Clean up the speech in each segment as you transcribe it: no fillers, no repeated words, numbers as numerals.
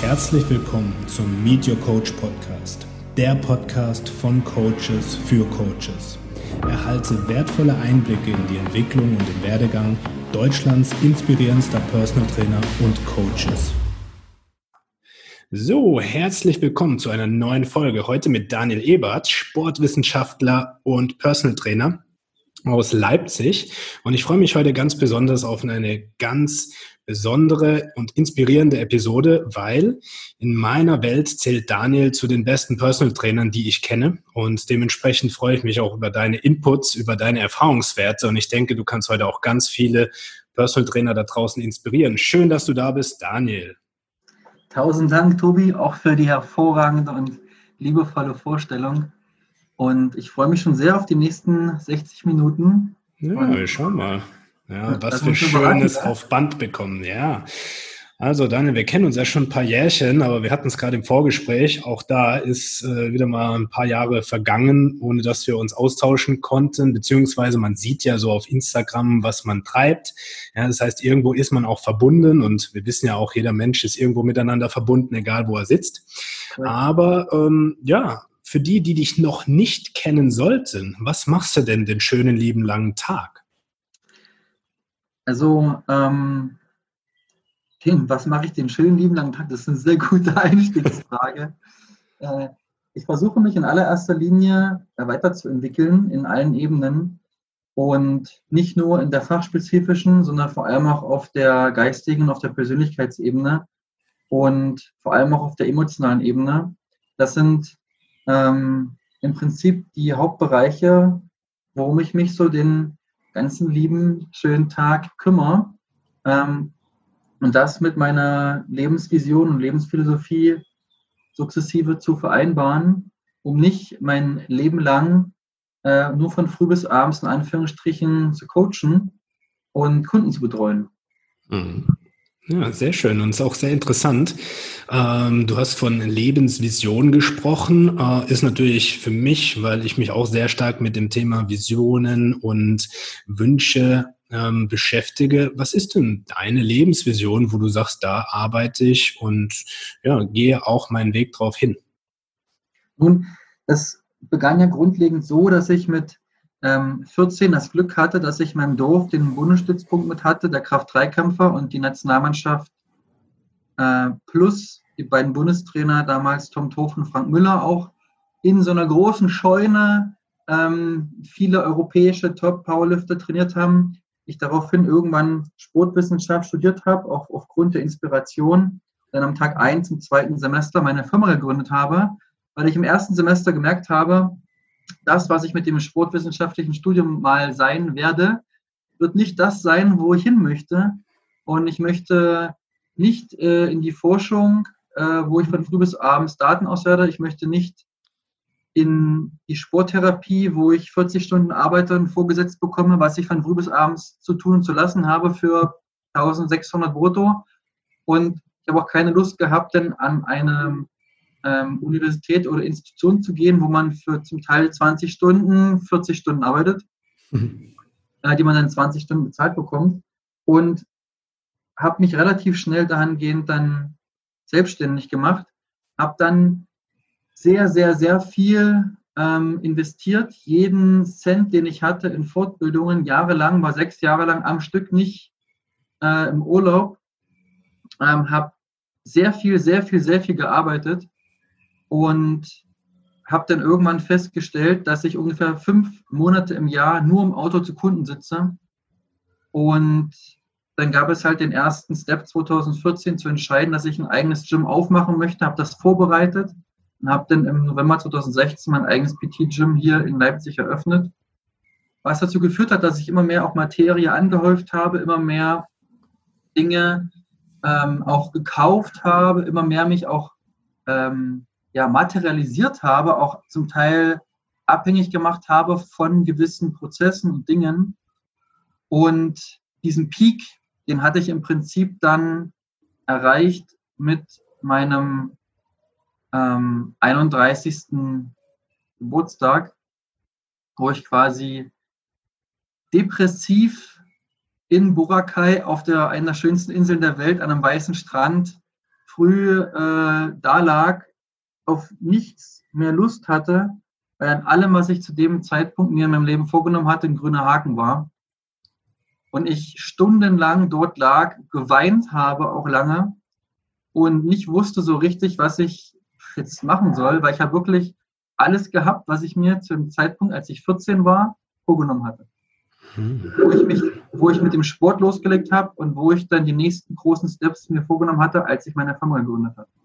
herzlich willkommen zum Meet Your Coach Podcast, der Podcast von Coaches für Coaches. Erhalte wertvolle Einblicke in die Entwicklung und den Werdegang Deutschlands inspirierendster Personal Trainer und Coaches. So, herzlich willkommen zu einer neuen Folge. Heute mit Daniel Ebert, Sportwissenschaftler und Personal Trainer aus Leipzig. Und ich freue mich heute ganz besonders auf eine ganz besondere und inspirierende Episode, weil in meiner Welt zählt Daniel zu den besten Personal Trainern, die ich kenne. Und dementsprechend freue ich mich auch über deine Inputs, über deine Erfahrungswerte. Und ich denke, du kannst heute auch ganz viele Personal Trainer da draußen inspirieren. Schön, dass du da bist, Daniel. Tausend Dank, Tobi, auch für die hervorragende und liebevolle Vorstellung. Und ich freue mich schon sehr auf die nächsten 60 Minuten. Ja, wir schauen mal, was wir Schönes auf Band bekommen. Ja, also Daniel, wir kennen uns ja schon ein paar Jährchen, aber wir hatten es gerade im Vorgespräch. Auch da ist wieder mal ein paar Jahre vergangen, ohne dass wir uns austauschen konnten, beziehungsweise man sieht ja so auf Instagram, was man treibt. Ja, das heißt, irgendwo ist man auch verbunden und wir wissen ja auch, jeder Mensch ist irgendwo miteinander verbunden, egal wo er sitzt. Cool. Aber für die dich noch nicht kennen sollten, was machst du denn den schönen, lieben, langen Tag? Also, was mache ich den schönen, lieben, langen Tag? Das ist eine sehr gute Einstiegsfrage. Ich versuche mich in allererster Linie weiterzuentwickeln in allen Ebenen und nicht nur in der fachspezifischen, sondern vor allem auch auf der geistigen, auf der Persönlichkeitsebene und vor allem auch auf der emotionalen Ebene. Das sind im Prinzip die Hauptbereiche, worum ich mich so den ganzen lieben, schönen Tag kümmere. Und das mit meiner Lebensvision und Lebensphilosophie sukzessive zu vereinbaren, um nicht mein Leben lang nur von früh bis abends in Anführungsstrichen zu coachen und Kunden zu betreuen. Mhm. Ja, sehr schön und ist auch sehr interessant. Du hast von Lebensvision gesprochen, ist natürlich für mich, weil ich mich auch sehr stark mit dem Thema Visionen und Wünsche beschäftige. Was ist denn deine Lebensvision, wo du sagst, da arbeite ich und gehe auch meinen Weg drauf hin? Nun, es begann ja grundlegend so, dass ich mit 14 das Glück hatte, dass ich in meinem Dorf den Bundesstützpunkt mit hatte, der Kraft-3-Kämpfer und die Nationalmannschaft plus die beiden Bundestrainer, damals Tom Toft und Frank Müller, auch in so einer großen Scheune viele europäische Top-Powerlifter trainiert haben. Ich daraufhin irgendwann Sportwissenschaft studiert habe, auch aufgrund der Inspiration, dann am Tag 1 im zweiten Semester meine Firma gegründet habe, weil ich im ersten Semester gemerkt habe, das, was ich mit dem sportwissenschaftlichen Studium mal sein werde, wird nicht das sein, wo ich hin möchte. Und ich möchte nicht in die Forschung, wo ich von früh bis abends Daten auswerte. Ich möchte nicht in die Sporttherapie, wo ich 40 Stunden arbeite und vorgesetzt bekomme, was ich von früh bis abends zu tun und zu lassen habe für 1600 brutto. Und ich habe auch keine Lust gehabt, denn an eine Universität oder Institution zu gehen, wo man für zum Teil 20 Stunden, 40 Stunden arbeitet, die man dann 20 Stunden bezahlt bekommt. Und habe mich relativ schnell dahingehend dann selbstständig gemacht, habe dann sehr, sehr, sehr viel investiert, jeden Cent, den ich hatte in Fortbildungen, jahrelang, war 6 Jahre lang am Stück nicht im Urlaub, habe sehr viel gearbeitet und habe dann irgendwann festgestellt, dass ich ungefähr 5 Monate im Jahr nur im Auto zu Kunden sitze. Und dann gab es halt den ersten Step 2014 zu entscheiden, dass ich ein eigenes Gym aufmachen möchte, habe das vorbereitet und habe dann im November 2016 mein eigenes PT-Gym hier in Leipzig eröffnet, was dazu geführt hat, dass ich immer mehr auch Materie angehäuft habe, immer mehr Dinge auch gekauft habe, immer mehr mich auch materialisiert habe, auch zum Teil abhängig gemacht habe von gewissen Prozessen und Dingen. Und diesen Peak, den hatte ich im Prinzip dann erreicht mit meinem 31. Geburtstag, wo ich quasi depressiv in Boracay auf einer der schönsten Inseln der Welt an einem weißen Strand früh da lag, auf nichts mehr Lust hatte, weil an allem, was ich zu dem Zeitpunkt mir in meinem Leben vorgenommen hatte, ein grüner Haken war. Und ich stundenlang dort lag, geweint habe auch lange und nicht wusste so richtig, was ich jetzt machen soll, weil ich habe wirklich alles gehabt, was ich mir zu dem Zeitpunkt, als ich 14 war, vorgenommen hatte. Wo ich mit dem Sport losgelegt habe und wo ich dann die nächsten großen Steps mir vorgenommen hatte, als ich meine Firma gegründet habe.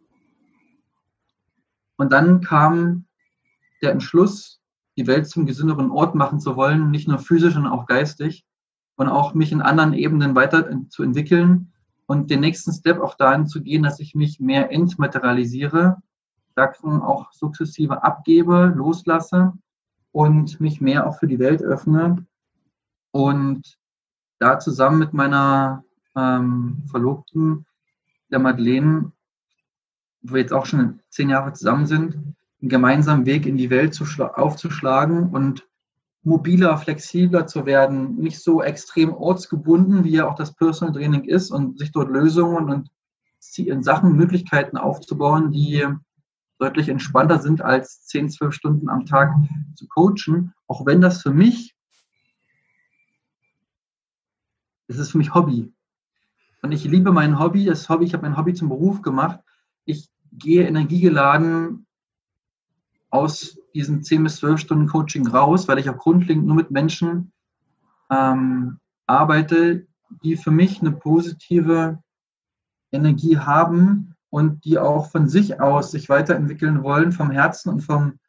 Und dann kam der Entschluss, die Welt zum gesünderen Ort machen zu wollen, nicht nur physisch, sondern auch geistig und auch mich in anderen Ebenen weiter zu entwickeln und den nächsten Step auch dahin zu gehen, dass ich mich mehr entmaterialisiere, Sachen auch sukzessive abgebe, loslasse und mich mehr auch für die Welt öffne. Und da zusammen mit meiner Verlobten, der Madeleine, wo wir jetzt auch schon 10 Jahre zusammen sind, einen gemeinsamen Weg in die Welt aufzuschlagen und mobiler, flexibler zu werden, nicht so extrem ortsgebunden, wie ja auch das Personal Training ist und sich dort Lösungen und Sachen, Möglichkeiten aufzubauen, die deutlich entspannter sind als 10, 12 Stunden am Tag zu coachen, auch wenn das für mich, es ist für mich Hobby. Und ich liebe mein Hobby, ich habe mein Hobby zum Beruf gemacht. Ich gehe energiegeladen aus diesen 10 bis 12 Stunden Coaching raus, weil ich auch grundlegend nur mit Menschen arbeite, die für mich eine positive Energie haben und die auch von sich aus sich weiterentwickeln wollen, vom Herzen und vom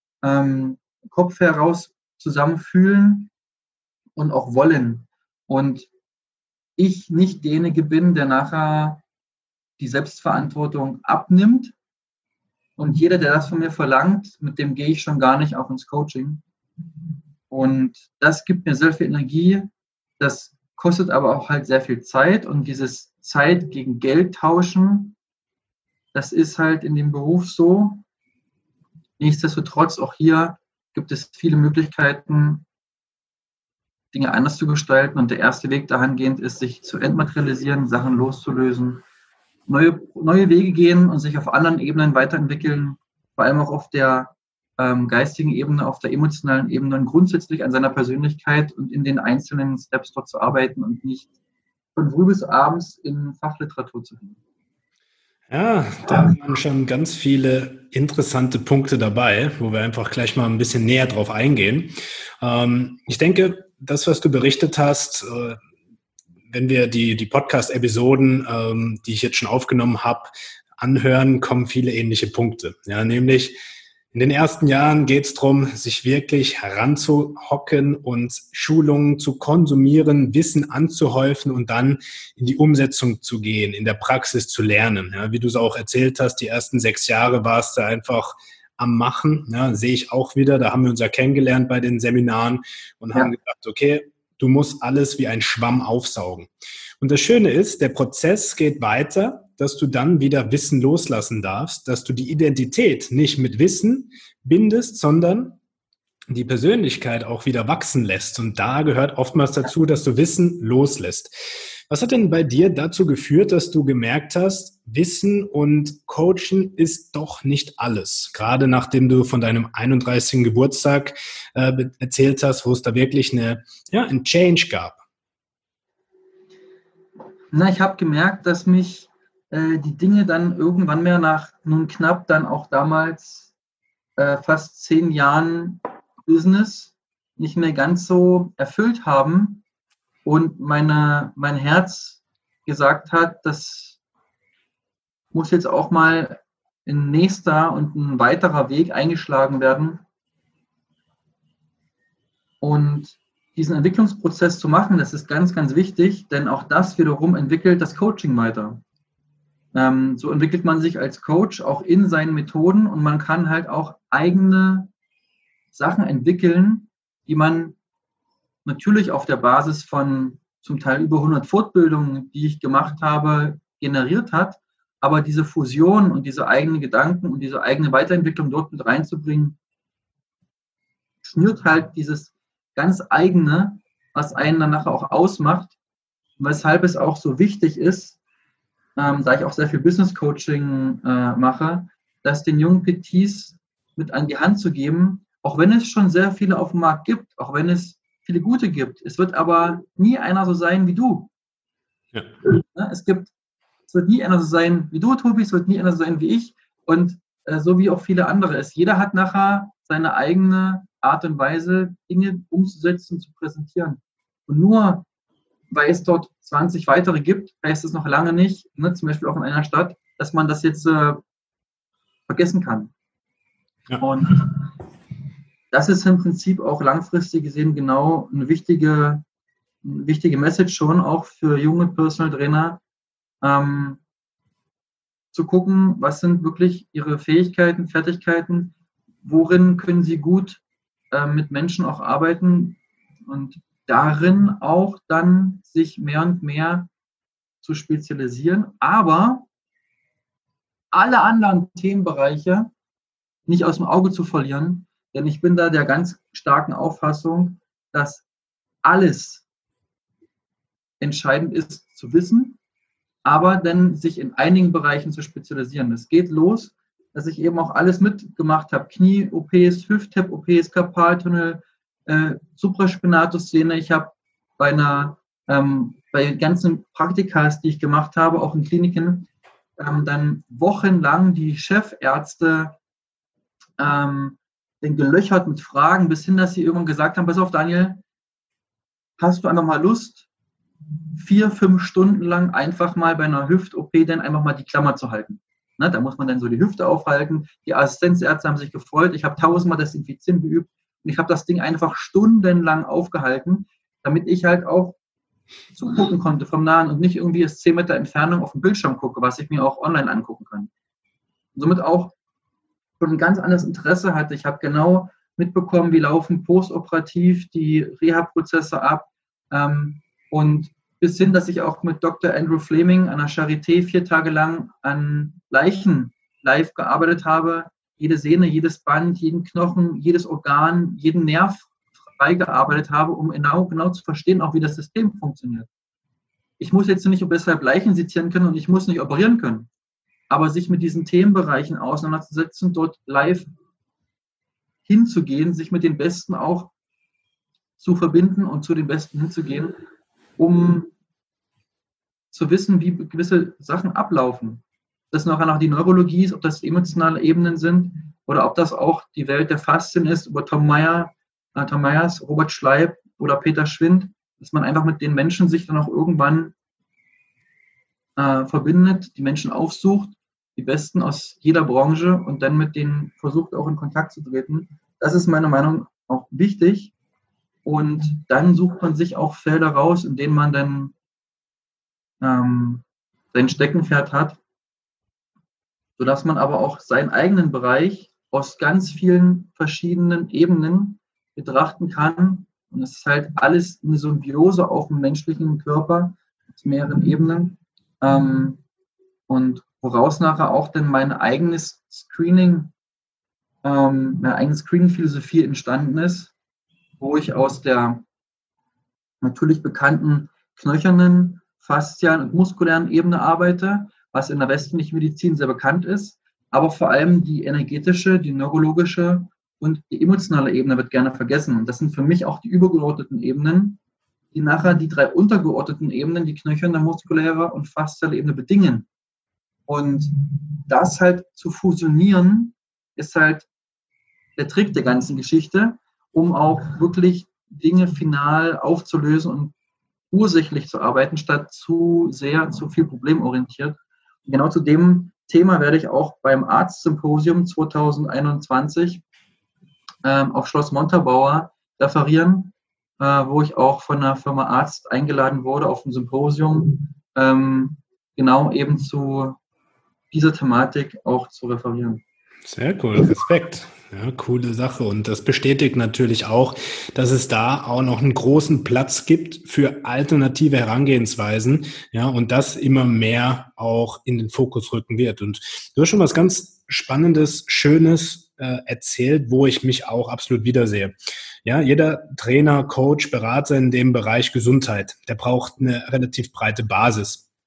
Kopf heraus zusammenfühlen und auch wollen. Und ich nicht derjenige bin, der nachher die Selbstverantwortung abnimmt. Und jeder, der das von mir verlangt, mit dem gehe ich schon gar nicht auch ins Coaching. Und das gibt mir sehr viel Energie. Das kostet aber auch halt sehr viel Zeit. Und dieses Zeit gegen Geld tauschen, das ist halt in dem Beruf so. Nichtsdestotrotz, auch hier gibt es viele Möglichkeiten, Dinge anders zu gestalten. Und der erste Weg dahingehend ist, sich zu entmaterialisieren, Sachen loszulösen, neue Wege gehen und sich auf anderen Ebenen weiterentwickeln, vor allem auch auf der geistigen Ebene, auf der emotionalen Ebene und grundsätzlich an seiner Persönlichkeit und in den einzelnen Steps dort zu arbeiten und nicht von früh bis abends in Fachliteratur zu gehen. Ja, da waren schon ganz viele interessante Punkte dabei, wo wir einfach gleich mal ein bisschen näher drauf eingehen. Ich denke, das, was du berichtet hast, wenn wir die Podcast-Episoden, die ich jetzt schon aufgenommen habe, anhören, kommen viele ähnliche Punkte. Ja, nämlich in den ersten Jahren geht es darum, sich wirklich heranzuhocken und Schulungen zu konsumieren, Wissen anzuhäufen und dann in die Umsetzung zu gehen, in der Praxis zu lernen. Ja, wie du es auch erzählt hast, die ersten 6 Jahre warst du einfach am Machen. Ja, sehe ich auch wieder. Da haben wir uns ja kennengelernt bei den Seminaren und haben gesagt, okay, du musst alles wie ein Schwamm aufsaugen. Und das Schöne ist, der Prozess geht weiter, dass du dann wieder Wissen loslassen darfst, dass du die Identität nicht mit Wissen bindest, sondern die Persönlichkeit auch wieder wachsen lässt. Und da gehört oftmals dazu, dass du Wissen loslässt. Was hat denn bei dir dazu geführt, dass du gemerkt hast, Wissen und Coaching ist doch nicht alles? Gerade nachdem du von deinem 31. Geburtstag erzählt hast, wo es da wirklich ein Change gab. Na, ich habe gemerkt, dass mich die Dinge dann irgendwann mehr nach nun knapp dann auch damals fast 10 Jahren Business nicht mehr ganz so erfüllt haben und mein Herz gesagt hat, das muss jetzt auch mal ein nächster und ein weiterer Weg eingeschlagen werden. Und diesen Entwicklungsprozess zu machen, das ist ganz, ganz wichtig, denn auch das wiederum entwickelt das Coaching weiter. So entwickelt man sich als Coach auch in seinen Methoden und man kann halt auch eigene Sachen entwickeln, die man natürlich auf der Basis von zum Teil über 100 Fortbildungen, die ich gemacht habe, generiert hat. Aber diese Fusion und diese eigenen Gedanken und diese eigene Weiterentwicklung dort mit reinzubringen, schnürt halt dieses ganz eigene, was einen dann nachher auch ausmacht, weshalb es auch so wichtig ist, da ich auch sehr viel Business Coaching mache, das den jungen PTs mit an die Hand zu geben, auch wenn es schon sehr viele auf dem Markt gibt, auch wenn es viele gute gibt. Es wird aber nie einer so sein wie du. Ja. Es wird nie einer so sein wie du, Tobi, es wird nie einer so sein wie ich und so wie auch viele andere es. Jeder hat nachher seine eigene Art und Weise, Dinge umzusetzen, zu präsentieren. Und nur weil es dort 20 weitere gibt, heißt es noch lange nicht, zum Beispiel auch in einer Stadt, dass man das jetzt vergessen kann. Ja. Und das ist im Prinzip auch langfristig gesehen genau eine wichtige Message schon auch für junge Personal Trainer, zu gucken, was sind wirklich ihre Fähigkeiten, Fertigkeiten, worin können sie gut mit Menschen auch arbeiten und darin auch dann sich mehr und mehr zu spezialisieren, aber alle anderen Themenbereiche nicht aus dem Auge zu verlieren, denn ich bin da der ganz starken Auffassung, dass alles entscheidend ist zu wissen, aber dann sich in einigen Bereichen zu spezialisieren. Es geht los, dass ich eben auch alles mitgemacht habe. Knie-OPs, Hüft-Tap-OPs, Karpaltunnel, Supraspinatus-Szene. Ich habe bei ganzen Praktikas, die ich gemacht habe, auch in Kliniken, dann wochenlang die Chefärzte den gelöchert mit Fragen, bis hin, dass sie irgendwann gesagt haben, pass auf, Daniel, hast du einfach mal Lust, 4-5 Stunden lang einfach mal bei einer Hüft-OP dann einfach mal die Klammer zu halten. Ne, da muss man dann so die Hüfte aufhalten. Die Assistenzärzte haben sich gefreut. Ich habe 1000-mal Desinfizieren geübt und ich habe das Ding einfach stundenlang aufgehalten, damit ich halt auch zugucken konnte vom Nahen und nicht irgendwie aus 10 Meter Entfernung auf dem Bildschirm gucke, was ich mir auch online angucken kann. Und somit auch schon ein ganz anderes Interesse hatte. Ich habe genau mitbekommen, wie laufen postoperativ die Reha-Prozesse ab. Und bis hin, dass ich auch mit Dr. Andrew Fleming an der Charité 4 Tage lang an Leichen live gearbeitet habe, jede Sehne, jedes Band, jeden Knochen, jedes Organ, jeden Nerv freigearbeitet habe, um genau zu verstehen, auch wie das System funktioniert. Ich muss jetzt nicht deshalb Leichen sezieren können und ich muss nicht operieren können, aber sich mit diesen Themenbereichen auseinanderzusetzen, dort live hinzugehen, sich mit den Besten auch zu verbinden und zu den Besten hinzugehen, um zu wissen, wie gewisse Sachen ablaufen. Ob das nachher noch die Neurologie ist, ob das emotionale Ebenen sind oder ob das auch die Welt der Faszien ist, über Tom Myers, Robert Schleib oder Peter Schwind, dass man einfach mit den Menschen sich dann auch irgendwann verbindet, die Menschen aufsucht, die Besten aus jeder Branche und dann mit denen versucht auch in Kontakt zu treten. Das ist meiner Meinung nach auch wichtig. Und dann sucht man sich auch Felder raus, in denen man dann sein Steckenpferd hat, sodass man aber auch seinen eigenen Bereich aus ganz vielen verschiedenen Ebenen betrachten kann. Und es ist halt alles eine Symbiose auf dem menschlichen Körper mit mehreren Ebenen. Und woraus nachher auch dann meine eigene Screening-Philosophie entstanden ist, wo ich aus der natürlich bekannten knöchernen, faszialen und muskulären Ebene arbeite, was in der westlichen Medizin sehr bekannt ist, aber vor allem die energetische, die neurologische und die emotionale Ebene wird gerne vergessen. Und das sind für mich auch die übergeordneten Ebenen, die nachher die 3 untergeordneten Ebenen, die knöcherne, muskuläre und fasziale Ebene bedingen. Und das halt zu fusionieren, ist halt der Trick der ganzen Geschichte, um auch wirklich Dinge final aufzulösen und ursächlich zu arbeiten, statt zu viel problemorientiert. Und genau zu dem Thema werde ich auch beim Arztsymposium 2021 auf Schloss Montabaur referieren, wo ich auch von der Firma Arzt eingeladen wurde auf ein Symposium, genau eben zu dieser Thematik auch zu referieren. Sehr cool, Respekt. Ja, coole Sache. Und das bestätigt natürlich auch, dass es da auch noch einen großen Platz gibt für alternative Herangehensweisen, ja, und das immer mehr auch in den Fokus rücken wird. Und du hast schon was ganz Spannendes, Schönes erzählt, wo ich mich auch absolut wiedersehe. Ja, jeder Trainer, Coach, Berater in dem Bereich Gesundheit, der braucht eine relativ breite Basis.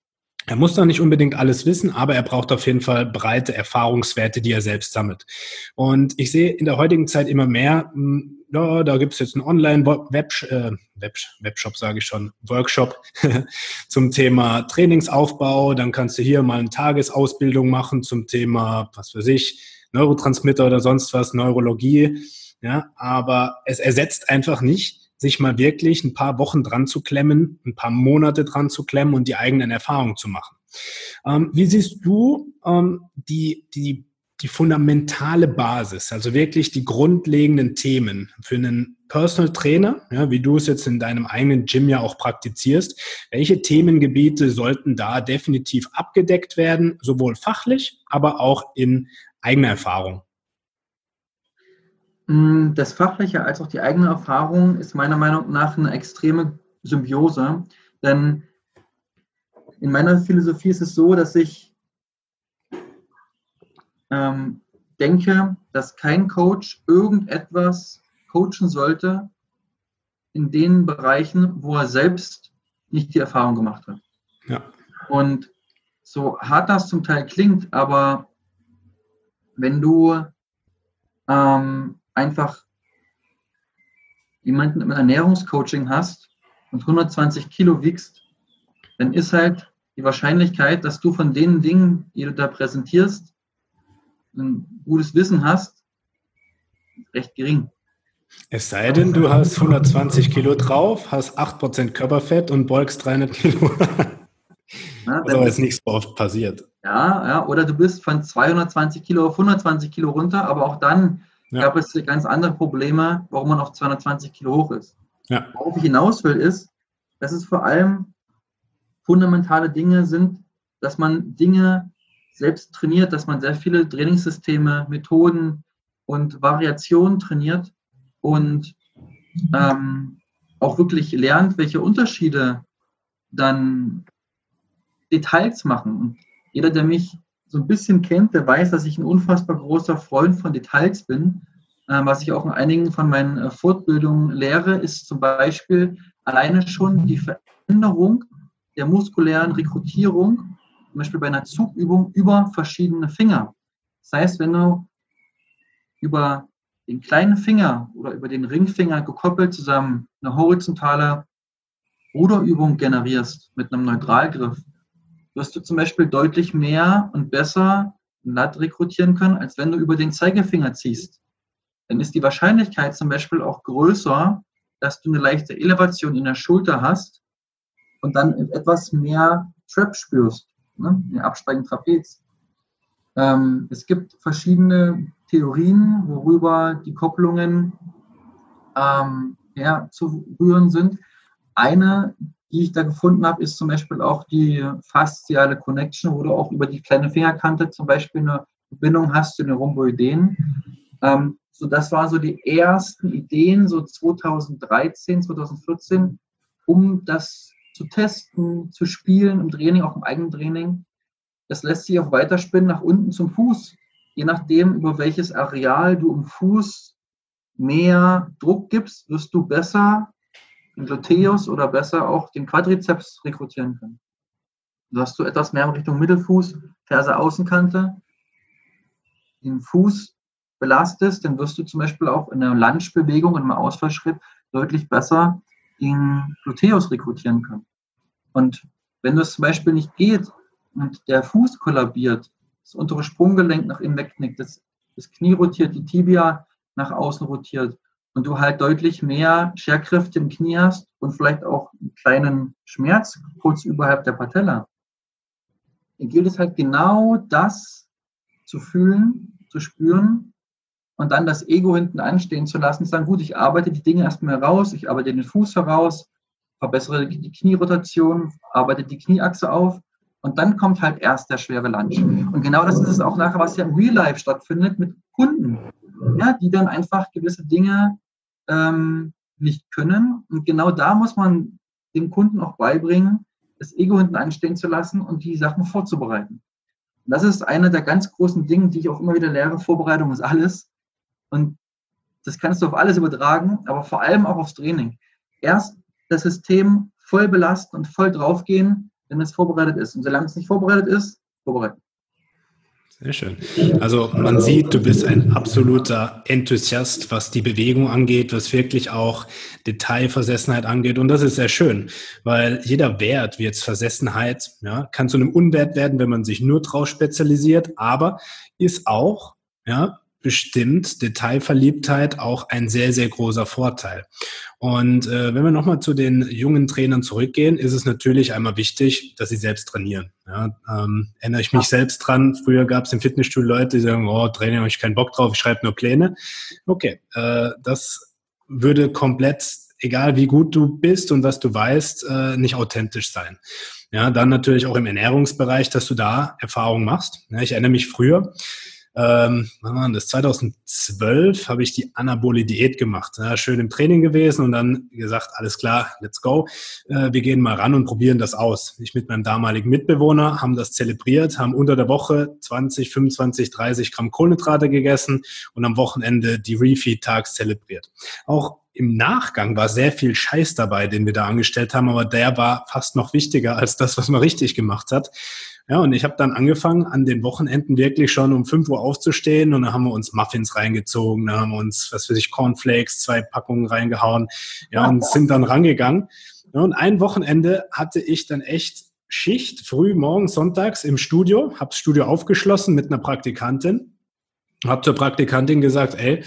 Er muss da nicht unbedingt alles wissen, aber er braucht auf jeden Fall breite Erfahrungswerte, die er selbst sammelt. Und ich sehe in der heutigen Zeit immer mehr, ja, da gibt es jetzt einen Online-Webshop, sage ich schon, Workshop zum Thema Trainingsaufbau. Dann kannst du hier mal eine Tagesausbildung machen zum Thema, was weiß ich, Neurotransmitter oder sonst was, Neurologie. Ja, aber es ersetzt einfach nicht, sich mal wirklich ein paar Wochen dran zu klemmen, ein paar Monate dran zu klemmen und die eigenen Erfahrungen zu machen. Wie siehst du die fundamentale Basis, also wirklich die grundlegenden Themen für einen Personal Trainer, ja, wie du es jetzt in deinem eigenen Gym ja auch praktizierst? Welche Themengebiete sollten da definitiv abgedeckt werden, sowohl fachlich, aber auch in eigener Erfahrung? Das Fachliche als auch die eigene Erfahrung ist meiner Meinung nach eine extreme Symbiose, denn in meiner Philosophie ist es so, dass ich denke, dass kein Coach irgendetwas coachen sollte in den Bereichen, wo er selbst nicht die Erfahrung gemacht hat. Ja. Und so hart das zum Teil klingt, aber wenn du einfach jemanden im Ernährungscoaching hast und 120 Kilo wiegst, dann ist halt die Wahrscheinlichkeit, dass du von den Dingen, die du da präsentierst, ein gutes Wissen hast, recht gering. Es sei denn, du hast 120 Kilo drauf, hast 8% Körperfett und beugst 300 Kilo. Ja, was aber jetzt nicht so oft passiert. Ja, oder du bist von 220 Kilo auf 120 Kilo runter, aber auch dann gab es ganz andere Probleme, warum man auf 220 Kilo hoch ist. Ja. Worauf ich hinaus will, ist, dass es vor allem fundamentale Dinge sind, dass man Dinge selbst trainiert, dass man sehr viele Trainingssysteme, Methoden und Variationen trainiert und auch wirklich lernt, welche Unterschiede dann Details machen. Und jeder, der mich so ein bisschen kennt, der weiß, dass ich ein unfassbar großer Freund von Details bin. Was ich auch in einigen von meinen Fortbildungen lehre, ist zum Beispiel alleine schon die Veränderung der muskulären Rekrutierung, zum Beispiel bei einer Zugübung über verschiedene Finger. Das heißt, wenn du über den kleinen Finger oder über den Ringfinger gekoppelt zusammen eine horizontale Ruderübung generierst mit einem Neutralgriff, wirst du zum Beispiel deutlich mehr und besser Lat rekrutieren können, als wenn du über den Zeigefinger ziehst. Dann ist die Wahrscheinlichkeit zum Beispiel auch größer, dass du eine leichte Elevation in der Schulter hast und dann etwas mehr Trap spürst, ne? Den absteigenden Trapez. Es gibt verschiedene Theorien, worüber die Kopplungen zu rühren sind. Eine, die ich da gefunden habe, ist zum Beispiel auch die fasziale Connection, wo du auch über die kleine Fingerkante zum Beispiel eine Verbindung hast zu den Rhomboideen. So, das waren so die ersten Ideen, so 2013, 2014, um das zu testen, zu spielen im Training, auch im eigenen Training. Das lässt sich auch weiterspinnen nach unten zum Fuß. Je nachdem, über welches Areal du im Fuß mehr Druck gibst, wirst du besser den Gluteus oder besser auch den Quadrizeps rekrutieren können. Dass du etwas mehr in Richtung Mittelfuß, Ferse Außenkante, den Fuß belastest, dann wirst du zum Beispiel auch in einer Lunge-Bewegung und im Ausfallschritt deutlich besser den Gluteus rekrutieren können. Und wenn das zum Beispiel nicht geht und der Fuß kollabiert, das untere Sprunggelenk nach innen wegknickt, das Knie rotiert, die Tibia nach außen rotiert und du halt deutlich mehr Scherkräfte im Knie hast und vielleicht auch einen kleinen Schmerz kurz überhalb der Patella, dann gilt es halt genau das zu fühlen, zu spüren und dann das Ego hinten anstehen zu lassen, zu sagen, gut, ich arbeite die Dinge erstmal heraus, ich arbeite den Fuß heraus, verbessere die Knierotation, arbeite die Knieachse auf und dann kommt halt erst der schwere Lunge. Und genau das ist es auch nachher, was ja im Real Life stattfindet mit Kunden, ja, die dann einfach gewisse Dinge nicht können. Und genau da muss man dem Kunden auch beibringen, das Ego hinten anstehen zu lassen und die Sachen vorzubereiten. Und das ist eine der ganz großen Dinge, die ich auch immer wieder lehre. Vorbereitung ist alles. Und das kannst du auf alles übertragen, aber vor allem auch aufs Training. Erst das System voll belasten und voll draufgehen, wenn es vorbereitet ist. Und solange es nicht vorbereitet ist, vorbereiten. Sehr schön. Also man sieht, du bist ein absoluter Enthusiast, was die Bewegung angeht, was wirklich auch Detailversessenheit angeht. Und das ist sehr schön, weil jeder Wert, wie jetzt Versessenheit, ja, kann zu einem Unwert werden, wenn man sich nur drauf spezialisiert, aber ist auch, ja, bestimmt Detailverliebtheit auch ein sehr, sehr großer Vorteil. Und wenn wir nochmal zu den jungen Trainern zurückgehen, ist es natürlich einmal wichtig, dass sie selbst trainieren. Ja, erinnere ich mich selbst dran, früher gab es im Fitnessstudio Leute, die sagen, oh, Training habe ich keinen Bock drauf, ich schreibe nur Pläne. Okay, das würde komplett, egal wie gut du bist und was du weißt, nicht authentisch sein. Ja, dann natürlich auch im Ernährungsbereich, dass du da Erfahrungen machst. Ja, ich erinnere mich früher, wann war das? 2012 habe ich die anabole Diät gemacht. Ja, schön im Training gewesen und dann gesagt, alles klar, let's go. Wir gehen mal ran und probieren das aus. Ich mit meinem damaligen Mitbewohner haben das zelebriert, haben unter der Woche 20, 25, 30 Gramm Kohlenhydrate gegessen und am Wochenende die Refeed-Tags zelebriert. Auch im Nachgang war sehr viel Scheiß dabei, den wir da angestellt haben, aber der war fast noch wichtiger als das, was man richtig gemacht hat. Ja, und ich habe dann angefangen, an den Wochenenden wirklich schon um 5 Uhr aufzustehen und dann haben wir uns Muffins reingezogen, dann haben wir uns, was weiß ich, Cornflakes, 2 Packungen reingehauen, ja, und sind dann rangegangen. Ja, und ein Wochenende hatte ich dann echt Schicht, früh morgens, sonntags im Studio, habe das Studio aufgeschlossen mit einer Praktikantin, habe zur Praktikantin gesagt, ey,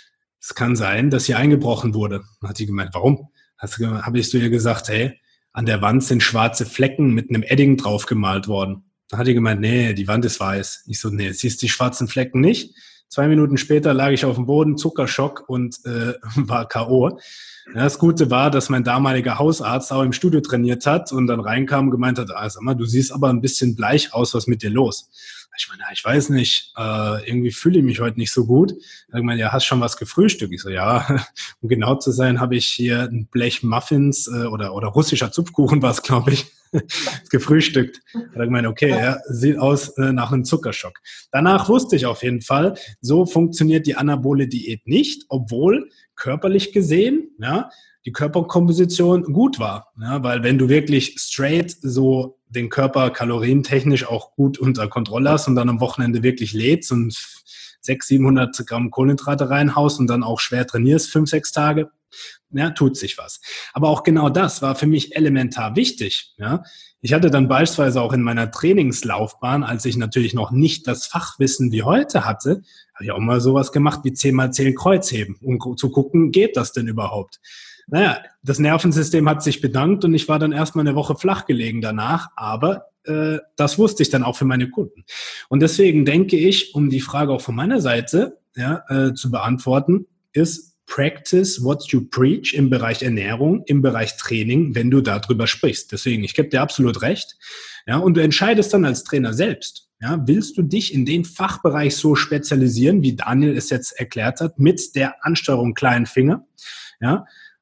es kann sein, dass hier eingebrochen wurde. Dann hat sie gemeint, warum? Habe ich zu ihr gesagt, hey, an der Wand sind schwarze Flecken mit einem Edding drauf gemalt worden. Dann hat die gemeint, nee, die Wand ist weiß. Ich so, nee, siehst du die schwarzen Flecken nicht? 2 Minuten später lag ich auf dem Boden, Zuckerschock und war K.O. Ja, das Gute war, dass mein damaliger Hausarzt auch im Studio trainiert hat und dann reinkam und gemeint hat, sag mal, du siehst aber ein bisschen bleich aus, was mit dir los? Ich meine, ich weiß nicht, irgendwie fühle ich mich heute nicht so gut. Ich meine, ja, hast schon was gefrühstückt? Ich so, ja, um genau zu sein, habe ich hier ein Blech Muffins oder russischer Zupfkuchen war es, glaube ich, gefrühstückt. Da habe ich gemeint, okay, ja, sieht aus nach einem Zuckerschock. Danach wusste ich auf jeden Fall, so funktioniert die anabole Diät nicht, obwohl körperlich gesehen, ja, die Körperkomposition gut war. Ja, weil wenn du wirklich straight so den Körper kalorientechnisch auch gut unter Kontrolle hast und dann am Wochenende wirklich lädst und 600, 700 Gramm Kohlenhydrate reinhaust und dann auch schwer trainierst, 5, 6 Tage, ja, tut sich was. Aber auch genau das war für mich elementar wichtig. Ja. Ich hatte dann beispielsweise auch in meiner Trainingslaufbahn, als ich natürlich noch nicht das Fachwissen wie heute hatte, habe ich auch mal sowas gemacht wie 10x10 Kreuzheben, um zu gucken, geht das denn überhaupt? Naja, das Nervensystem hat sich bedankt und ich war dann erstmal eine Woche flach gelegen danach, aber das wusste ich dann auch für meine Kunden. Und deswegen denke ich, um die Frage auch von meiner Seite zu beantworten, ist practice what you preach im Bereich Ernährung, im Bereich Training, wenn du darüber sprichst. Deswegen, ich gebe dir absolut recht. Ja, und du entscheidest dann als Trainer selbst. Ja, willst du dich in den Fachbereich so spezialisieren, wie Daniel es jetzt erklärt hat, mit der Ansteuerung kleinen Finger? Ja,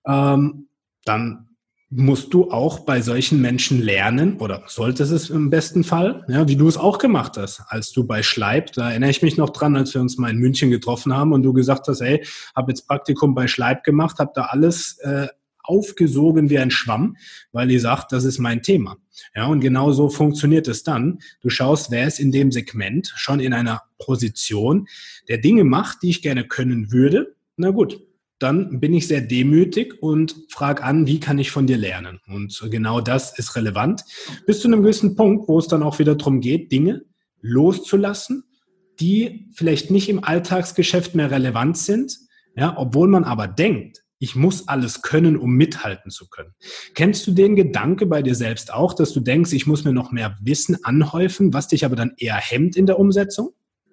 dann musst du auch bei solchen Menschen lernen oder solltest es im besten Fall, ja, wie du es auch gemacht hast, als du bei Schleib, da erinnere ich mich noch dran, als wir uns mal in München getroffen haben und du gesagt hast, ey, habe jetzt Praktikum bei Schleib gemacht, habe da alles aufgesogen wie ein Schwamm, weil ihr sagt, das ist mein Thema. Ja, und genau so funktioniert es dann. Du schaust, wer ist in dem Segment schon in einer Position, der Dinge macht, die ich gerne können würde. Na gut, dann bin ich sehr demütig und frage an, wie kann ich von dir lernen? Und genau das ist relevant. Bis zu einem gewissen Punkt, wo es dann auch wieder darum geht, Dinge loszulassen, die vielleicht nicht im Alltagsgeschäft mehr relevant sind, ja, obwohl man aber denkt, ich muss alles können, um mithalten zu können. Kennst du den Gedanke bei dir selbst auch, dass du denkst, ich muss mir noch mehr Wissen anhäufen, was dich aber dann eher hemmt in der Umsetzung?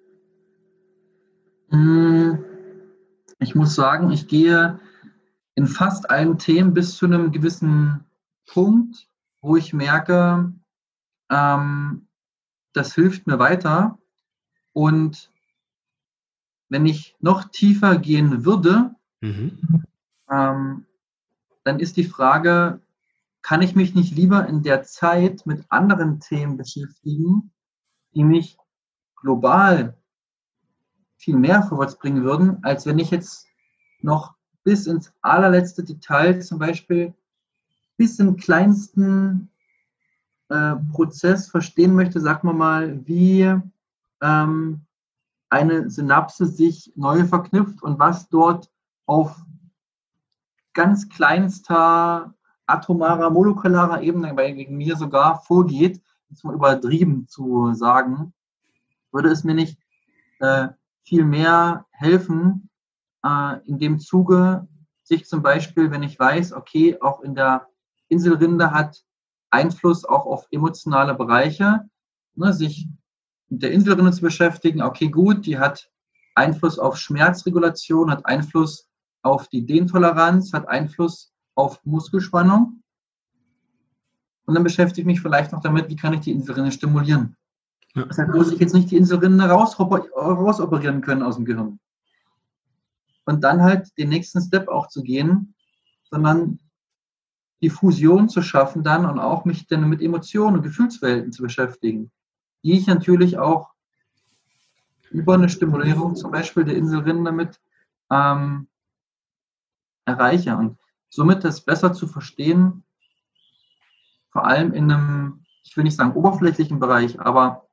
Ich muss sagen, ich gehe in fast allen Themen bis zu einem gewissen Punkt, wo ich merke, das hilft mir weiter. Und wenn ich noch tiefer gehen würde, dann ist die Frage, kann ich mich nicht lieber in der Zeit mit anderen Themen beschäftigen, die mich global viel mehr vorwärts bringen würden, als wenn ich jetzt noch bis ins allerletzte Detail, zum Beispiel bis im kleinsten Prozess verstehen möchte, sagen wir mal, wie eine Synapse sich neu verknüpft und was dort auf ganz kleinster atomarer, molekularer Ebene, bei mir sogar vorgeht, jetzt mal übertrieben zu sagen, würde es mir nicht viel mehr helfen, in dem Zuge sich zum Beispiel, wenn ich weiß, okay, auch in der Inselrinde hat Einfluss auch auf emotionale Bereiche, ne, sich mit der Inselrinde zu beschäftigen, okay, gut, die hat Einfluss auf Schmerzregulation, hat Einfluss auf die Dehntoleranz, hat Einfluss auf Muskelspannung. Und dann beschäftige ich mich vielleicht noch damit, wie kann ich die Inselrinde stimulieren. Ja. Deshalb muss ich jetzt nicht die Inselrinde rausoperieren können aus dem Gehirn. Und dann halt den nächsten Step auch zu gehen, sondern die Fusion zu schaffen dann und auch mich dann mit Emotionen und Gefühlswelten zu beschäftigen, die ich natürlich auch über eine Stimulierung zum Beispiel der Inselrinde damit erreiche. Und somit das besser zu verstehen, vor allem in einem, ich will nicht sagen oberflächlichen Bereich, aber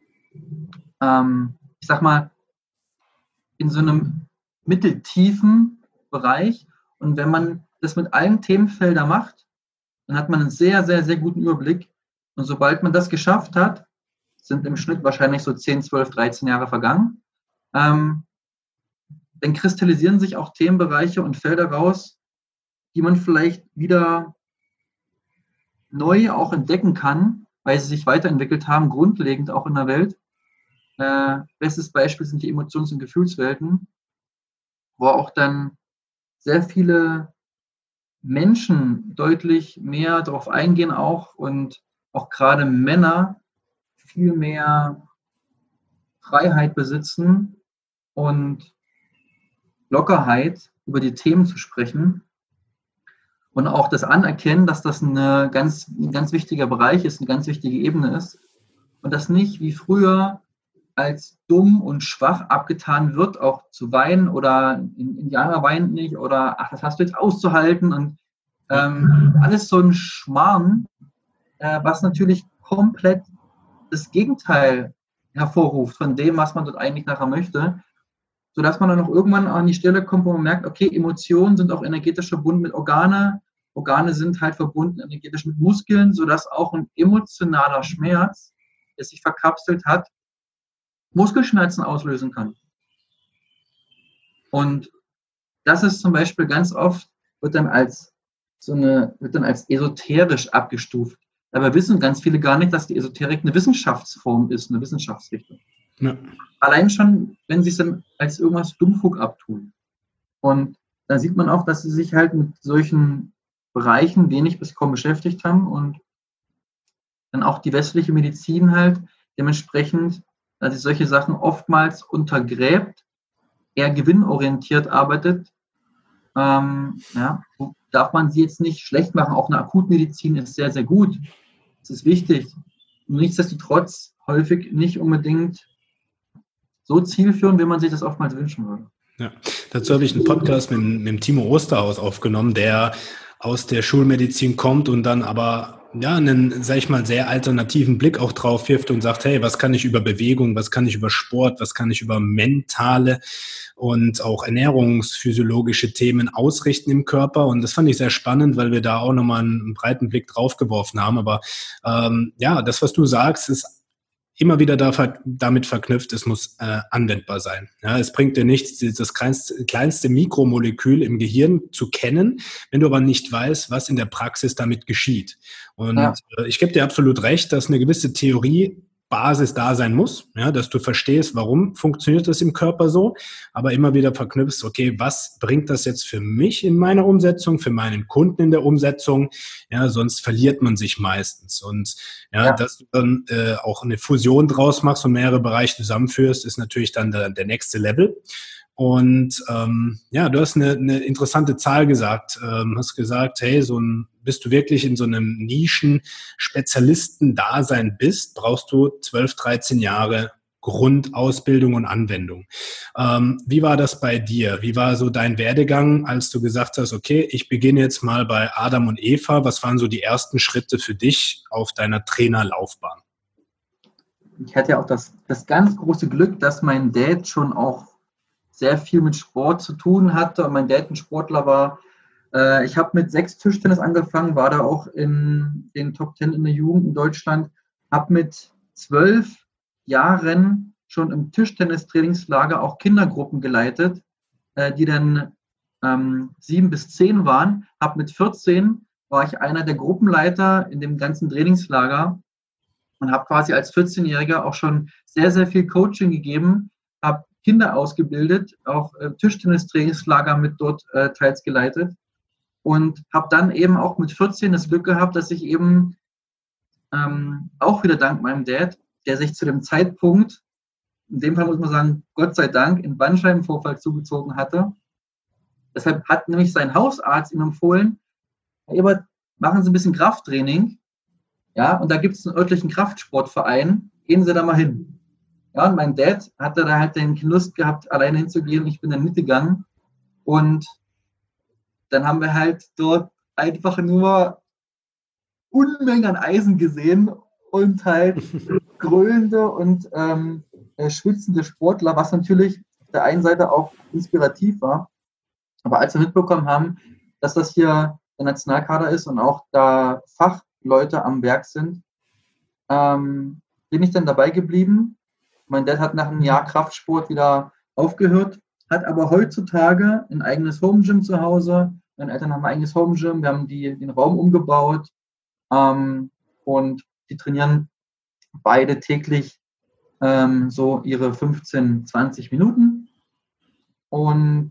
ich sag mal, in so einem mitteltiefen Bereich. Und wenn man das mit allen Themenfeldern macht, dann hat man einen sehr, sehr, sehr guten Überblick. Und sobald man das geschafft hat, sind im Schnitt wahrscheinlich so 10, 12, 13 Jahre vergangen, dann kristallisieren sich auch Themenbereiche und Felder raus, die man vielleicht wieder neu auch entdecken kann, weil sie sich weiterentwickelt haben, grundlegend auch in der Welt. Bestes Beispiel sind die Emotions- und Gefühlswelten, wo auch dann sehr viele Menschen deutlich mehr darauf eingehen auch und auch gerade Männer viel mehr Freiheit besitzen und Lockerheit über die Themen zu sprechen und auch das Anerkennen, dass das ein ganz wichtiger Bereich ist, eine ganz wichtige Ebene ist und das nicht wie früher als dumm und schwach abgetan wird, auch zu weinen oder Indianer weint nicht oder ach, das hast du jetzt auszuhalten und alles so ein Schmarrn, was natürlich komplett das Gegenteil hervorruft von dem, was man dort eigentlich nachher möchte, sodass man dann auch irgendwann an die Stelle kommt, wo man merkt, okay, Emotionen sind auch energetisch verbunden mit Organe sind halt verbunden energetisch mit Muskeln, sodass auch ein emotionaler Schmerz, der sich verkapselt hat, Muskelschmerzen auslösen kann. Und das ist zum Beispiel ganz oft, wird dann als esoterisch abgestuft. Dabei wissen ganz viele gar nicht, dass die Esoterik eine Wissenschaftsform ist, eine Wissenschaftsrichtung. Ja. Allein schon, wenn sie es dann als irgendwas Dummfug abtun. Und da sieht man auch, dass sie sich halt mit solchen Bereichen wenig bis kaum beschäftigt haben und dann auch die westliche Medizin halt dementsprechend, dass sie solche Sachen oftmals untergräbt, eher gewinnorientiert arbeitet. Darf man sie jetzt nicht schlecht machen. Auch eine Akutmedizin ist sehr, sehr gut. Das ist wichtig. Nichtsdestotrotz häufig nicht unbedingt so zielführend, wie man sich das oftmals wünschen würde. Ja, dazu habe ich einen Podcast mit Timo Osterhaus aufgenommen, der aus der Schulmedizin kommt und dann aber einen, sag ich mal, sehr alternativen Blick auch drauf wirft und sagt, hey, was kann ich über Bewegung, was kann ich über Sport, was kann ich über mentale und auch ernährungsphysiologische Themen ausrichten im Körper. Und das fand ich sehr spannend, weil wir da auch nochmal einen breiten Blick drauf geworfen haben. Aber das, was du sagst, ist immer wieder damit verknüpft, es muss anwendbar sein. Ja, es bringt dir nichts, das kleinste Mikromolekül im Gehirn zu kennen, wenn du aber nicht weißt, was in der Praxis damit geschieht. Und ich gebe dir absolut recht, dass eine gewisse Theoriebasis da sein muss, ja, dass du verstehst, warum funktioniert das im Körper so, aber immer wieder verknüpfst, okay, was bringt das jetzt für mich in meiner Umsetzung, für meinen Kunden in der Umsetzung, ja, sonst verliert man sich meistens. Und dass du dann auch eine Fusion draus machst und mehrere Bereiche zusammenführst, ist natürlich dann der nächste Level. Und du hast eine interessante Zahl gesagt. Hast gesagt, hey, bis du wirklich in so einem Nischen-Spezialisten-Dasein bist, brauchst du 12, 13 Jahre Grundausbildung und Anwendung. Wie war das bei dir? Wie war so dein Werdegang, als du gesagt hast, okay, ich beginne jetzt mal bei Adam und Eva. Was waren so die ersten Schritte für dich auf deiner Trainerlaufbahn? Ich hatte ja auch das ganz große Glück, dass mein Dad schon auch sehr viel mit Sport zu tun hatte und mein Dad ein Sportler war. Ich habe mit 6 Tischtennis angefangen, war da auch in den Top 10 in der Jugend in Deutschland, habe mit 12 Jahren schon im Tischtennistrainingslager auch Kindergruppen geleitet, die dann 7 bis 10 waren. Habe mit 14 war ich einer der Gruppenleiter in dem ganzen Trainingslager und habe quasi als 14-Jähriger auch schon sehr, sehr viel Coaching gegeben, habe Kinder ausgebildet, auch Tischtennistrainingslager mit dort teils geleitet und habe dann eben auch mit 14 das Glück gehabt, dass ich eben auch wieder dank meinem Dad, der sich zu dem Zeitpunkt, in dem Fall muss man sagen, Gott sei Dank, einen Bandscheibenvorfall zugezogen hatte. Deshalb hat nämlich sein Hausarzt ihm empfohlen, Herr Ebert, machen Sie ein bisschen Krafttraining. Ja, und da gibt es einen örtlichen Kraftsportverein, gehen Sie da mal hin. Ja, und mein Dad hatte da halt den Lust gehabt, alleine hinzugehen. Ich bin dann mitgegangen und dann haben wir halt dort einfach nur Unmengen an Eisen gesehen und halt grölende und schwitzende Sportler, was natürlich auf der einen Seite auch inspirativ war. Aber als wir mitbekommen haben, dass das hier der Nationalkader ist und auch da Fachleute am Werk sind, bin ich dann dabei geblieben. Mein Dad hat nach einem Jahr Kraftsport wieder aufgehört, hat aber heutzutage ein eigenes Home-Gym zu Hause. Meine Eltern haben ein eigenes Home-Gym, wir haben den Raum umgebaut und die trainieren beide täglich so ihre 15, 20 Minuten. Und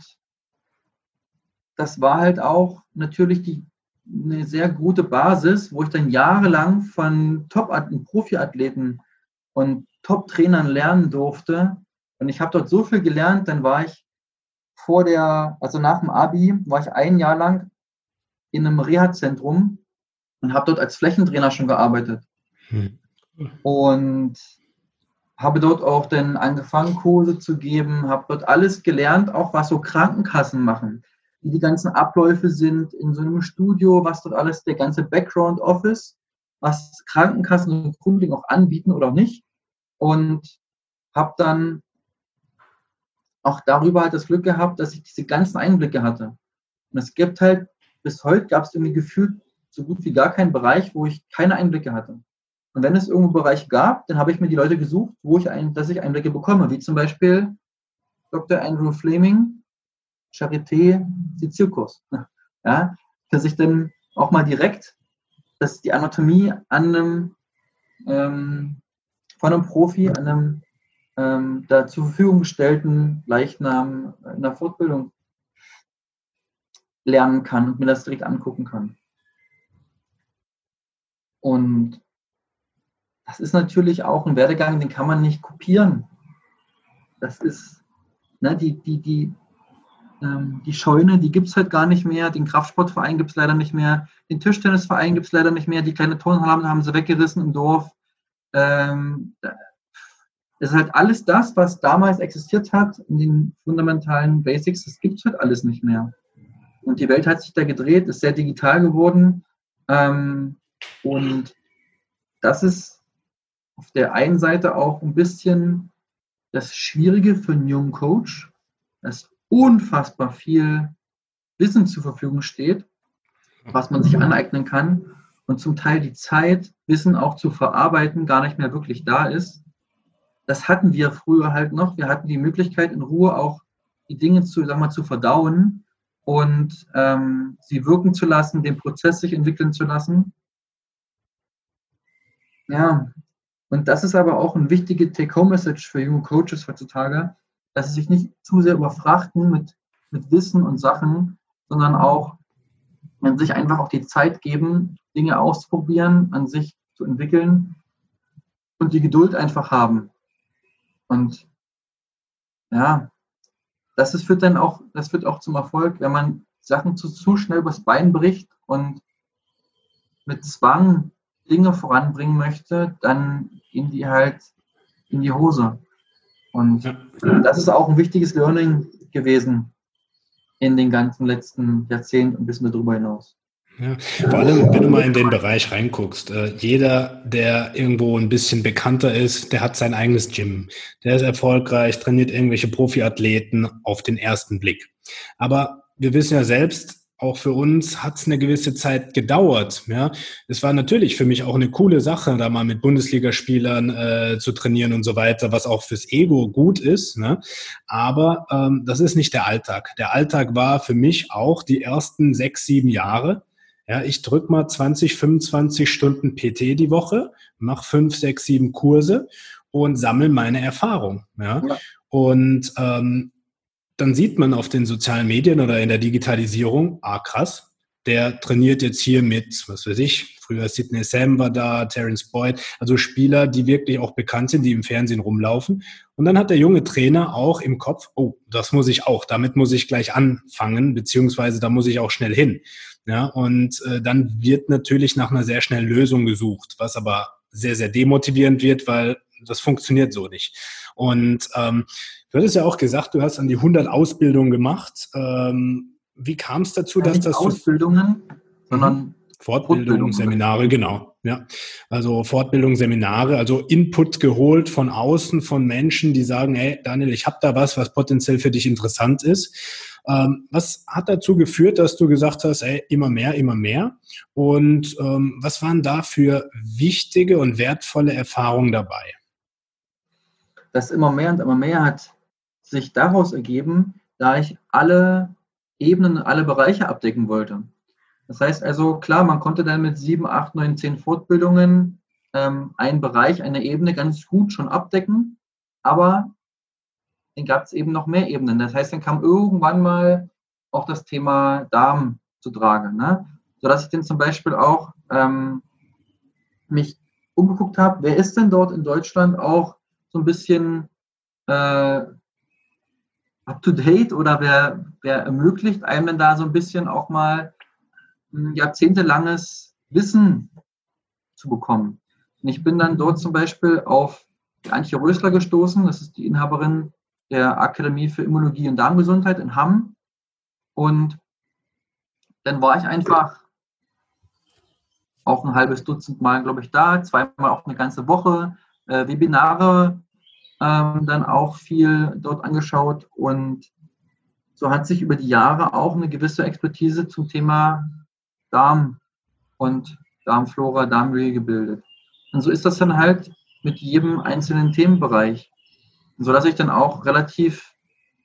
das war halt auch natürlich eine sehr gute Basis, wo ich dann jahrelang von Profiathleten und Top-Trainern lernen durfte. Und ich habe dort so viel gelernt, dann war ich also nach dem Abi, war ich ein Jahr lang in einem Reha-Zentrum und habe dort als Flächentrainer schon gearbeitet. Und habe dort auch dann angefangen, Kurse zu geben, habe dort alles gelernt, auch was so Krankenkassen machen, wie die ganzen Abläufe sind in so einem Studio, was dort alles, der ganze Background-Office, was Krankenkassen und Kunden auch anbieten oder nicht. Und habe dann auch darüber halt das Glück gehabt, dass ich diese ganzen Einblicke hatte. Und es gibt halt, bis heute gab es irgendwie gefühlt so gut wie gar keinen Bereich, wo ich keine Einblicke hatte. Und wenn es irgendwo Bereiche gab, dann habe ich mir die Leute gesucht, dass ich Einblicke bekomme, wie zum Beispiel Dr. Andrew Fleming, Charité, Zirkus. Ja, dass ich dann auch mal direkt, dass die Anatomie von einem Profi, an einem da zur Verfügung gestellten Leichnam in der Fortbildung lernen kann und mir das direkt angucken kann. Und das ist natürlich auch ein Werdegang, den kann man nicht kopieren. Das ist, ne, die Scheune, die gibt es halt gar nicht mehr, den Kraftsportverein gibt es leider nicht mehr, den Tischtennisverein gibt es leider nicht mehr, die kleine Turnhalle haben sie weggerissen im Dorf. Es ist halt alles das, was damals existiert hat, in den fundamentalen Basics, das gibt es halt alles nicht mehr. Und die Welt hat sich da gedreht, ist sehr digital geworden. Und das ist auf der einen Seite auch ein bisschen das Schwierige für einen jungen Coach, dass unfassbar viel Wissen zur Verfügung steht, was man sich aneignen kann und zum Teil die Zeit, Wissen auch zu verarbeiten, gar nicht mehr wirklich da ist. Das hatten wir früher halt noch. Wir hatten die Möglichkeit, in Ruhe auch die Dinge zu verdauen und sie wirken zu lassen, den Prozess sich entwickeln zu lassen. Ja, und das ist aber auch eine wichtige Take-Home-Message für junge Coaches heutzutage, dass sie sich nicht zu sehr überfrachten mit Wissen und Sachen, sondern auch sich einfach auch die Zeit geben, Dinge auszuprobieren, an sich zu entwickeln und die Geduld einfach haben. Und ja, das führt auch zum Erfolg, wenn man Sachen zu schnell übers Bein bricht und mit Zwang Dinge voranbringen möchte, dann gehen die halt in die Hose. Und das ist auch ein wichtiges Learning gewesen in den ganzen letzten Jahrzehnten und ein bisschen darüber hinaus. Ja, vor allem, wenn du mal in den Bereich reinguckst, jeder, der irgendwo ein bisschen bekannter ist, der hat sein eigenes Gym. Der ist erfolgreich, trainiert irgendwelche Profiathleten auf den ersten Blick. Aber wir wissen ja selbst, auch für uns hat es eine gewisse Zeit gedauert. Ja, es war natürlich für mich auch eine coole Sache, da mal mit Bundesligaspielern zu trainieren und so weiter, was auch fürs Ego gut ist. Ne? Aber das ist nicht der Alltag. Der Alltag war für mich auch die ersten 6, 7 Jahre. Ja, ich drücke mal 20, 25 Stunden PT die Woche, mache 5, 6, 7 Kurse und sammle meine Erfahrung. Ja? Und dann sieht man auf den sozialen Medien oder in der Digitalisierung, krass, der trainiert jetzt hier mit, was weiß ich, früher Sidney Sam war da, Terence Boyd, also Spieler, die wirklich auch bekannt sind, die im Fernsehen rumlaufen. Und dann hat der junge Trainer auch im Kopf, das muss ich auch, damit muss ich gleich anfangen, beziehungsweise da muss ich auch schnell hin. Ja, und dann wird natürlich nach einer sehr schnellen Lösung gesucht, was aber sehr, sehr demotivierend wird, weil das funktioniert so nicht. Und du hattest ja auch gesagt, du hast an die 100 Ausbildungen gemacht. Wie kam es dazu, dass nicht das Ausbildungen, sondern Fortbildungen, Seminare, genau. Ja, also Fortbildungen, Seminare, also Input geholt von außen, von Menschen, die sagen, hey Daniel, ich habe da was potenziell für dich interessant ist. Was hat dazu geführt, dass du gesagt hast, ey, immer mehr, immer mehr? Und was waren da für wichtige und wertvolle Erfahrungen dabei? Das immer mehr und immer mehr hat sich daraus ergeben, da ich alle Ebenen, alle Bereiche abdecken wollte. Das heißt also, klar, man konnte dann mit 7, 8, 9, 10 Fortbildungen einen Bereich, eine Ebene ganz gut schon abdecken, aber dann gab es eben noch mehr Ebenen. Das heißt, dann kam irgendwann mal auch das Thema Darm zu tragen, ne? Sodass ich dann zum Beispiel auch mich umgeguckt habe, wer ist denn dort in Deutschland auch so ein bisschen up-to-date oder wer ermöglicht einem denn da so ein bisschen auch mal ein jahrzehntelanges Wissen zu bekommen. Und ich bin dann dort zum Beispiel auf die Antje Rösler gestoßen, das ist die Inhaberin der Akademie für Immunologie und Darmgesundheit in Hamm. Und dann war ich einfach auch ein halbes Dutzend Mal, glaube ich, da, zweimal auch eine ganze Woche, Webinare dann auch viel dort angeschaut. Und so hat sich über die Jahre auch eine gewisse Expertise zum Thema Darm und Darmflora, Darmwege gebildet. Und so ist das dann halt mit jedem einzelnen Themenbereich. Sodass ich dann auch relativ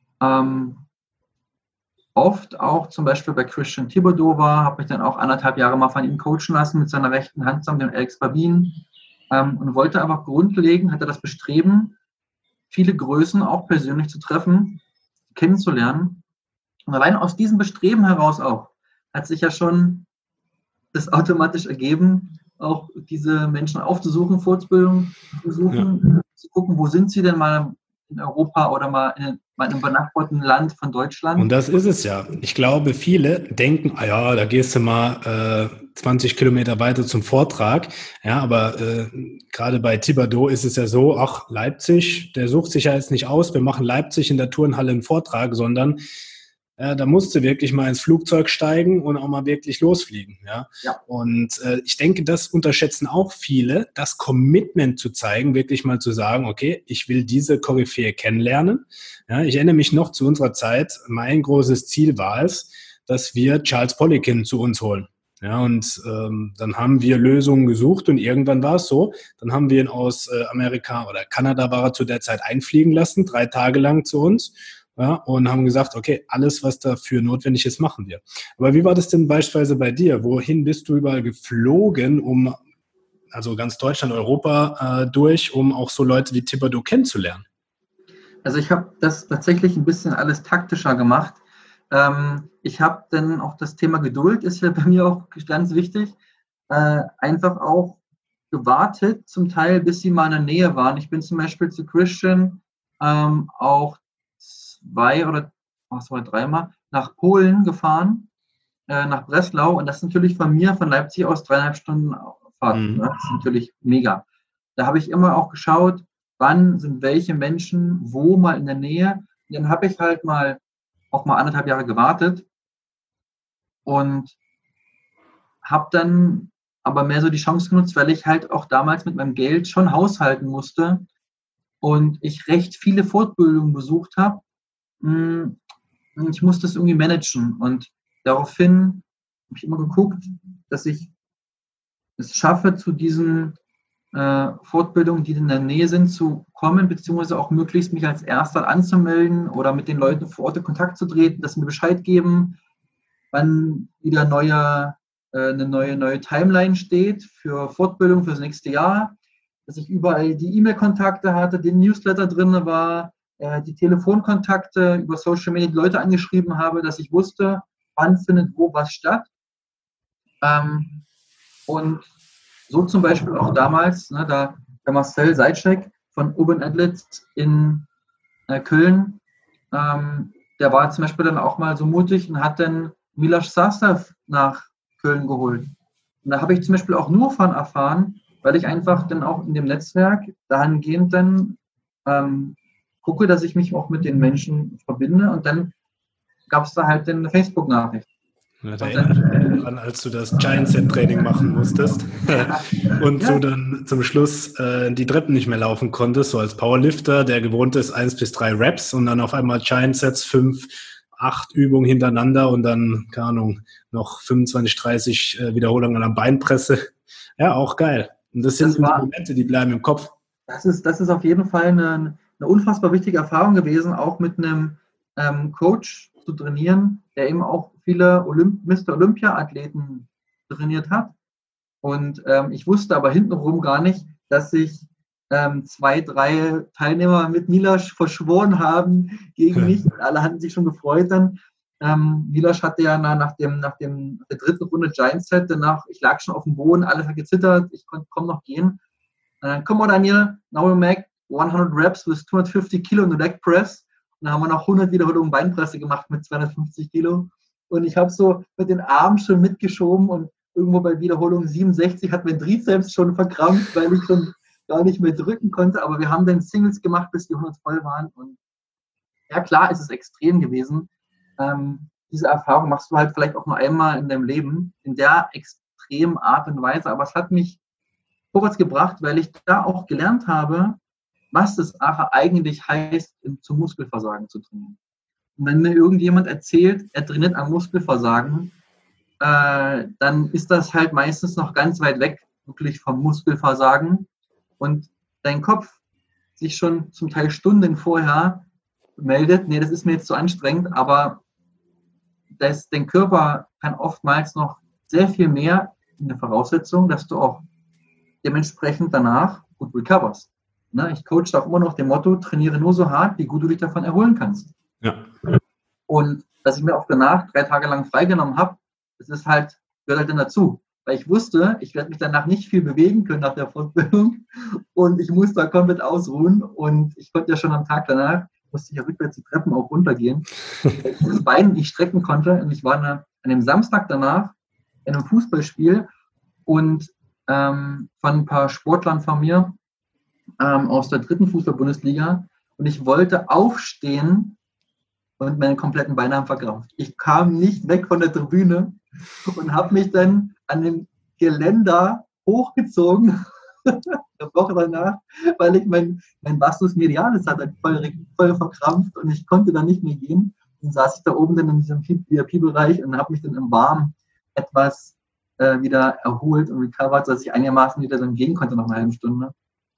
oft auch zum Beispiel bei Christian Thibodeau war, habe mich dann auch 1,5 Jahre mal von ihm coachen lassen mit seiner rechten Hand zusammen, dem Alex Babin, und wollte aber grundlegend, hatte das Bestreben, viele Größen auch persönlich zu treffen, kennenzulernen. Und allein aus diesem Bestreben heraus auch hat sich ja schon das automatisch ergeben, auch diese Menschen aufzusuchen, Fortbildung zu suchen, zu gucken, wo sind sie denn mal in Europa oder mal in einem benachbarten Land von Deutschland. Und das ist es ja. Ich glaube, viele denken, da gehst du mal 20 Kilometer weiter zum Vortrag. Ja, aber gerade bei Thibodeau ist es ja so, Leipzig, der sucht sich ja jetzt nicht aus, wir machen Leipzig in der Turnhalle einen Vortrag, sondern da musst du wirklich mal ins Flugzeug steigen und auch mal wirklich losfliegen. Ja? Und ich denke, das unterschätzen auch viele, das Commitment zu zeigen, wirklich mal zu sagen, okay, ich will diese Koryphäe kennenlernen. Ja, ich erinnere mich noch zu unserer Zeit, mein großes Ziel war es, dass wir Charles Poliquin zu uns holen. Ja, und dann haben wir Lösungen gesucht und irgendwann war es so, dann haben wir ihn aus Amerika oder Kanada war er zu der Zeit einfliegen lassen, 3 Tage lang zu uns. Ja, und haben gesagt, okay, alles, was dafür notwendig ist, machen wir. Aber wie war das denn beispielsweise bei dir? Wohin bist du überall geflogen, also ganz Deutschland, Europa durch, um auch so Leute wie Thibodeau kennenzulernen? Also ich habe das tatsächlich ein bisschen alles taktischer gemacht. Ich habe dann auch das Thema Geduld, ist ja bei mir auch ganz wichtig, einfach auch gewartet, zum Teil, bis sie mal in der Nähe waren. Ich bin zum Beispiel zu Christian auch 2 oder 3 Mal nach Polen gefahren, nach Breslau, und das ist natürlich von mir, von Leipzig aus 3,5 Stunden Fahrt. Ne? Das ist natürlich mega. Da habe ich immer auch geschaut, wann sind welche Menschen wo mal in der Nähe. Und dann habe ich halt auch mal 1,5 Jahre gewartet und habe dann aber mehr so die Chance genutzt, weil ich halt auch damals mit meinem Geld schon haushalten musste und ich recht viele Fortbildungen besucht habe. Ich musste es irgendwie managen und daraufhin habe ich immer geguckt, dass ich es schaffe, zu diesen Fortbildungen, die in der Nähe sind, zu kommen, beziehungsweise auch möglichst mich als Erster anzumelden oder mit den Leuten vor Ort in Kontakt zu treten, dass sie mir Bescheid geben, wann wieder eine neue Timeline steht für Fortbildung für das nächste Jahr, dass ich überall die E-Mail-Kontakte hatte, den Newsletter drin war, die Telefonkontakte über Social Media, die Leute angeschrieben habe, dass ich wusste, wann findet wo was statt. Und so zum Beispiel auch damals, der Marcel Seitschek von Urban Athletes in Köln, der war zum Beispiel dann auch mal so mutig und hat dann Miloš Sastav nach Köln geholt. Und da habe ich zum Beispiel auch nur von erfahren, weil ich einfach dann auch in dem Netzwerk dahingehend dann gucke, dass ich mich auch mit den Menschen verbinde und dann gab es da halt eine Facebook-Nachricht. Ja, da erinnere ich mich daran, als du das Giant-Set-Training machen musstest und du dann zum Schluss die Treppen nicht mehr laufen konntest, so als Powerlifter, der gewohnt ist 1 bis 3 Reps und dann auf einmal Giant-Sets, 5, 8 Übungen hintereinander und dann, keine Ahnung, noch 25, 30 Wiederholungen an der Beinpresse. Ja, auch geil. Und das sind die Momente, die bleiben im Kopf. Das ist auf jeden Fall eine unfassbar wichtige Erfahrung gewesen, auch mit einem Coach zu trainieren, der eben auch viele Mr. Olympia-Athleten trainiert hat. Und ich wusste aber hintenrum gar nicht, dass sich 2, 3 Teilnehmer mit Miloš verschworen haben gegen mich. Alle hatten sich schon gefreut dann. Miloš hatte ja nach der 3. Runde Giant Set, danach, ich lag schon auf dem Boden, alles hat gezittert, ich konnte kaum noch gehen. Come on, Daniel, now we make 100 reps with 250 Kilo in the leg press. Und dann haben wir noch 100 Wiederholungen Beinpresse gemacht mit 250 Kilo. Und ich habe so mit den Armen schon mitgeschoben und irgendwo bei Wiederholung 67 hat mein Trizeps schon verkrampft, weil ich schon gar nicht mehr drücken konnte. Aber wir haben dann Singles gemacht, bis die 100 voll waren. Und ja, klar, ist es extrem gewesen. Diese Erfahrung machst du halt vielleicht auch nur einmal in deinem Leben, in der extremen Art und Weise. Aber es hat mich vorwärts gebracht, weil ich da auch gelernt habe, was es eigentlich heißt, zum Muskelversagen zu trainieren. Und wenn mir irgendjemand erzählt, er trainiert am Muskelversagen, dann ist das halt meistens noch ganz weit weg, wirklich vom Muskelversagen. Und dein Kopf sich schon zum Teil Stunden vorher meldet, nee, das ist mir jetzt zu anstrengend, aber dein Körper kann oftmals noch sehr viel mehr in der Voraussetzung, dass du auch dementsprechend danach gut recoverst. Ich coache auch immer noch dem Motto, trainiere nur so hart, wie gut du dich davon erholen kannst. Ja. Und dass ich mir auch danach 3 Tage lang freigenommen habe, gehört halt dann dazu. Weil ich wusste, ich werde mich danach nicht viel bewegen können nach der Fortbildung und ich muss da komplett ausruhen und ich konnte ja schon am Tag danach, musste ich ja rückwärts die Treppen auch runtergehen, weil ich das Bein nicht strecken konnte und ich war an einem Samstag danach in einem Fußballspiel und von ein paar Sportlern von mir aus der 3. Fußball-Bundesliga und ich wollte aufstehen und meine kompletten Beine haben verkrampft. Ich kam nicht weg von der Tribüne und habe mich dann an dem Geländer hochgezogen, eine Woche danach, weil ich mein Vastus medialis hatte voll verkrampft und ich konnte dann nicht mehr gehen. Dann saß ich da oben dann in diesem VIP-Bereich und habe mich dann im Warmen etwas wieder erholt und recovered, dass ich einigermaßen wieder dann gehen konnte nach einer halben Stunde.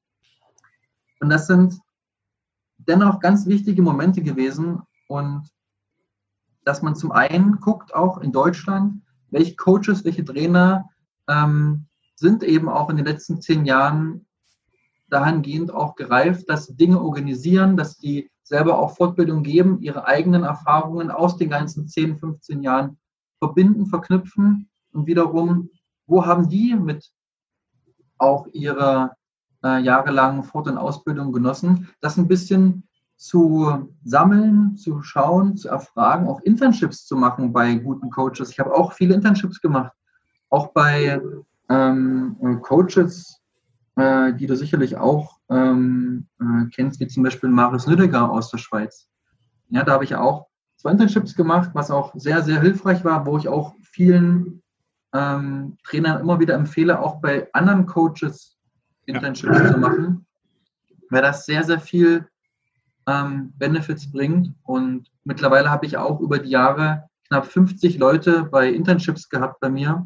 Und das sind dennoch ganz wichtige Momente gewesen und dass man zum einen guckt, auch in Deutschland, welche Coaches, welche Trainer sind eben auch in den letzten 10 Jahren dahingehend auch gereift, dass sie Dinge organisieren, dass die selber auch Fortbildung geben, ihre eigenen Erfahrungen aus den ganzen 10, 15 Jahren verbinden, verknüpfen und wiederum, wo haben die mit auch ihrer jahrelangen Fort- und Ausbildung genossen, das ein bisschen zu sammeln, zu schauen, zu erfragen, auch Internships zu machen bei guten Coaches. Ich habe auch viele Internships gemacht, auch bei Coaches die du sicherlich auch kennst, wie zum Beispiel Marius Nüdeger aus der Schweiz. Ja, da habe ich auch 2 Internships gemacht, was auch sehr, sehr hilfreich war, wo ich auch vielen Trainern immer wieder empfehle, auch bei anderen Coaches Internships zu machen, weil das sehr, sehr viel Benefits bringt. Und mittlerweile habe ich auch über die Jahre knapp 50 Leute bei Internships gehabt bei mir,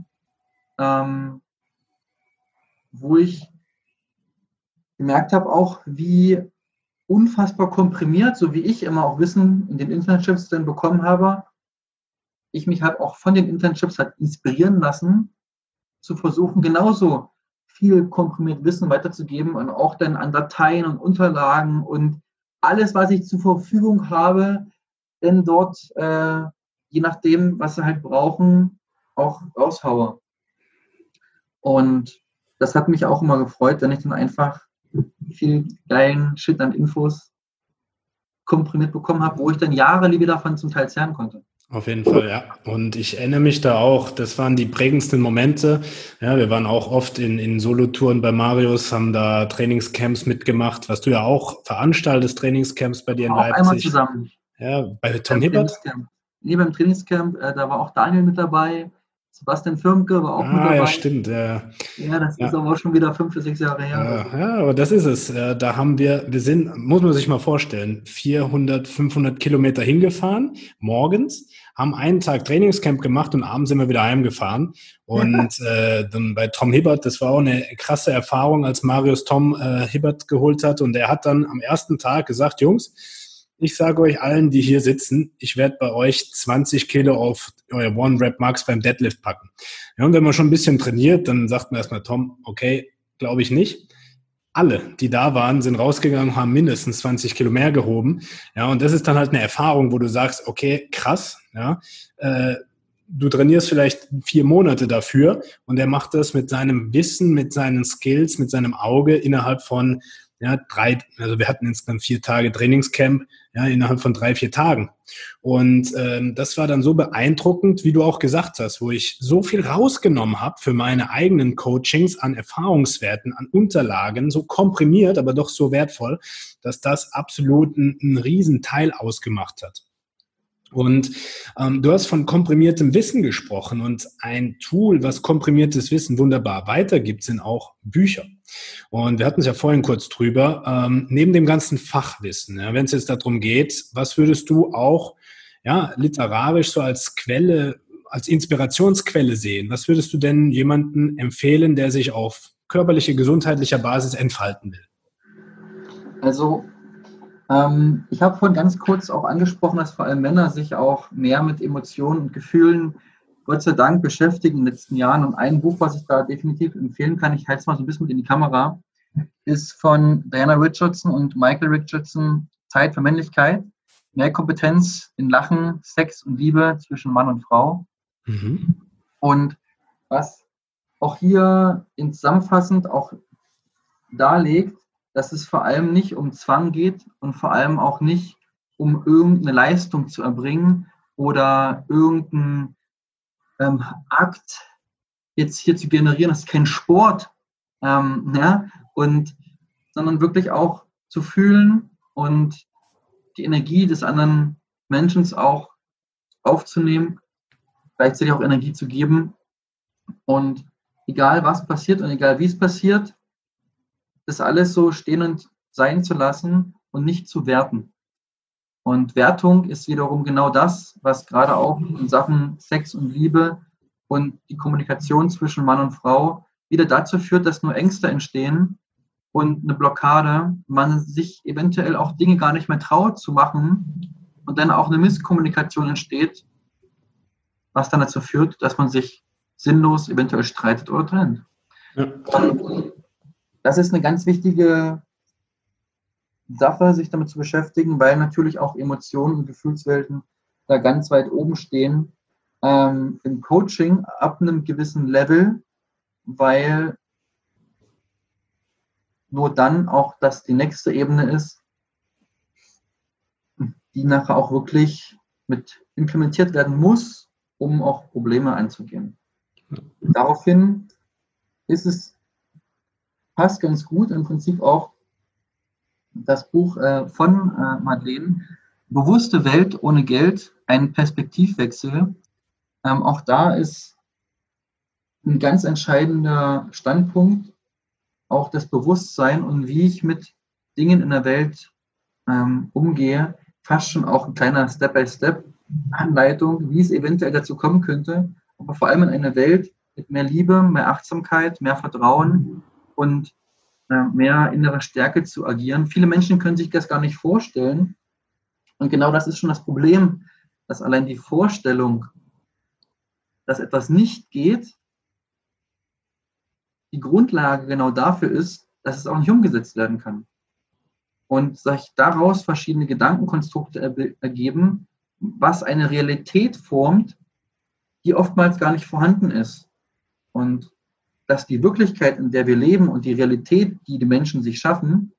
wo ich gemerkt habe auch, wie unfassbar komprimiert, so wie ich immer auch Wissen in den Internships dann bekommen habe, ich mich halt auch von den Internships halt inspirieren lassen, zu versuchen, genauso viel komprimiert Wissen weiterzugeben und auch dann an Dateien und Unterlagen und alles, was ich zur Verfügung habe, dann dort, je nachdem, was sie halt brauchen, auch raushaue. Und das hat mich auch immer gefreut, wenn ich dann einfach viel geilen Shit an Infos komprimiert bekommen habe, wo ich dann Jahre davon zum Teil zehren konnte. Auf jeden Fall, ja. Und ich erinnere mich da auch, das waren die prägendsten Momente. Ja, wir waren auch oft in Solotouren bei Marius, haben da Trainingscamps mitgemacht, was du ja auch veranstaltest, Trainingscamps bei dir in Leipzig. Einmal zusammen. Ja, bei Tom Hibbert? Nee, beim Trainingscamp, da war auch Daniel mit dabei, Sebastian Firmke war auch mit dabei. Ja, stimmt. Ja, das ist aber auch schon wieder 5 bis 6 Jahre her. Ja, aber das ist es. Da haben wir sind, muss man sich mal vorstellen, 400, 500 Kilometer hingefahren, morgens, haben einen Tag Trainingscamp gemacht und abends sind wir wieder heimgefahren. Und dann bei Tom Hibbert, das war auch eine krasse Erfahrung, als Marius Tom Hibbert geholt hat. Und er hat dann am ersten Tag gesagt, Jungs, ich sage euch allen, die hier sitzen, ich werde bei euch 20 Kilo auf euer One-Rep-Max beim Deadlift packen. Ja, und wenn man schon ein bisschen trainiert, dann sagt man erstmal, Tom, okay, glaube ich nicht. Alle, die da waren, sind rausgegangen, haben mindestens 20 Kilo mehr gehoben. Ja, und das ist dann halt eine Erfahrung, wo du sagst, okay, krass, ja, du trainierst vielleicht 4 Monate dafür und er macht das mit seinem Wissen, mit seinen Skills, mit seinem Auge innerhalb von also wir hatten insgesamt 4 Tage Trainingscamp, ja, innerhalb von 3, 4 Tagen. Und das war dann so beeindruckend, wie du auch gesagt hast, wo ich so viel rausgenommen habe für meine eigenen Coachings an Erfahrungswerten, an Unterlagen, so komprimiert, aber doch so wertvoll, dass das absolut einen Riesenteil ausgemacht hat. Und du hast von komprimiertem Wissen gesprochen und ein Tool, was komprimiertes Wissen wunderbar weitergibt, sind auch Bücher. Und wir hatten es ja vorhin kurz drüber, neben dem ganzen Fachwissen, ja, wenn es jetzt darum geht, was würdest du auch literarisch so als Quelle, als Inspirationsquelle sehen? Was würdest du denn jemandem empfehlen, der sich auf körperliche, gesundheitlicher Basis entfalten will? Also ich habe vorhin ganz kurz auch angesprochen, dass vor allem Männer sich auch mehr mit Emotionen und Gefühlen, Gott sei Dank, beschäftigen in den letzten Jahren. Und ein Buch, was ich da definitiv empfehlen kann, ich halte es mal so ein bisschen mit in die Kamera, ist von Diana Richardson und Michael Richardson, Zeit für Männlichkeit, mehr Kompetenz in Lachen, Sex und Liebe zwischen Mann und Frau. Mhm. Und was auch hier zusammenfassend auch darlegt, dass es vor allem nicht um Zwang geht und vor allem auch nicht um irgendeine Leistung zu erbringen oder irgendeinen Akt jetzt hier zu generieren. Das ist kein Sport, sondern wirklich auch zu fühlen und die Energie des anderen Menschen auch aufzunehmen, gleichzeitig auch Energie zu geben. Und egal was passiert und egal wie es passiert, das alles so stehen und sein zu lassen und nicht zu werten. Und Wertung ist wiederum genau das, was gerade auch in Sachen Sex und Liebe und die Kommunikation zwischen Mann und Frau wieder dazu führt, dass nur Ängste entstehen und eine Blockade, man sich eventuell auch Dinge gar nicht mehr traut zu machen und dann auch eine Misskommunikation entsteht, was dann dazu führt, dass man sich sinnlos eventuell streitet oder trennt. Ja. Und das ist eine ganz wichtige Sache, sich damit zu beschäftigen, weil natürlich auch Emotionen und Gefühlswelten da ganz weit oben stehen im Coaching ab einem gewissen Level, weil nur dann auch das die nächste Ebene ist, die nachher auch wirklich mit implementiert werden muss, um auch Probleme anzugehen. Daraufhin ist es passt ganz gut im Prinzip auch das Buch von Madeleine, Bewusste Welt ohne Geld, ein Perspektivwechsel. Auch da ist ein ganz entscheidender Standpunkt auch das Bewusstsein und wie ich mit Dingen in der Welt umgehe, fast schon auch ein kleiner Step-by-Step-Anleitung, wie es eventuell dazu kommen könnte, aber vor allem in einer Welt mit mehr Liebe, mehr Achtsamkeit, mehr Vertrauen und mehr innere Stärke zu agieren. Viele Menschen können sich das gar nicht vorstellen. Und genau das ist schon das Problem, dass allein die Vorstellung, dass etwas nicht geht, die Grundlage genau dafür ist, dass es auch nicht umgesetzt werden kann. Und sich daraus verschiedene Gedankenkonstrukte ergeben, was eine Realität formt, die oftmals gar nicht vorhanden ist. Und dass die Wirklichkeit, in der wir leben und die Realität, die die Menschen sich schaffen,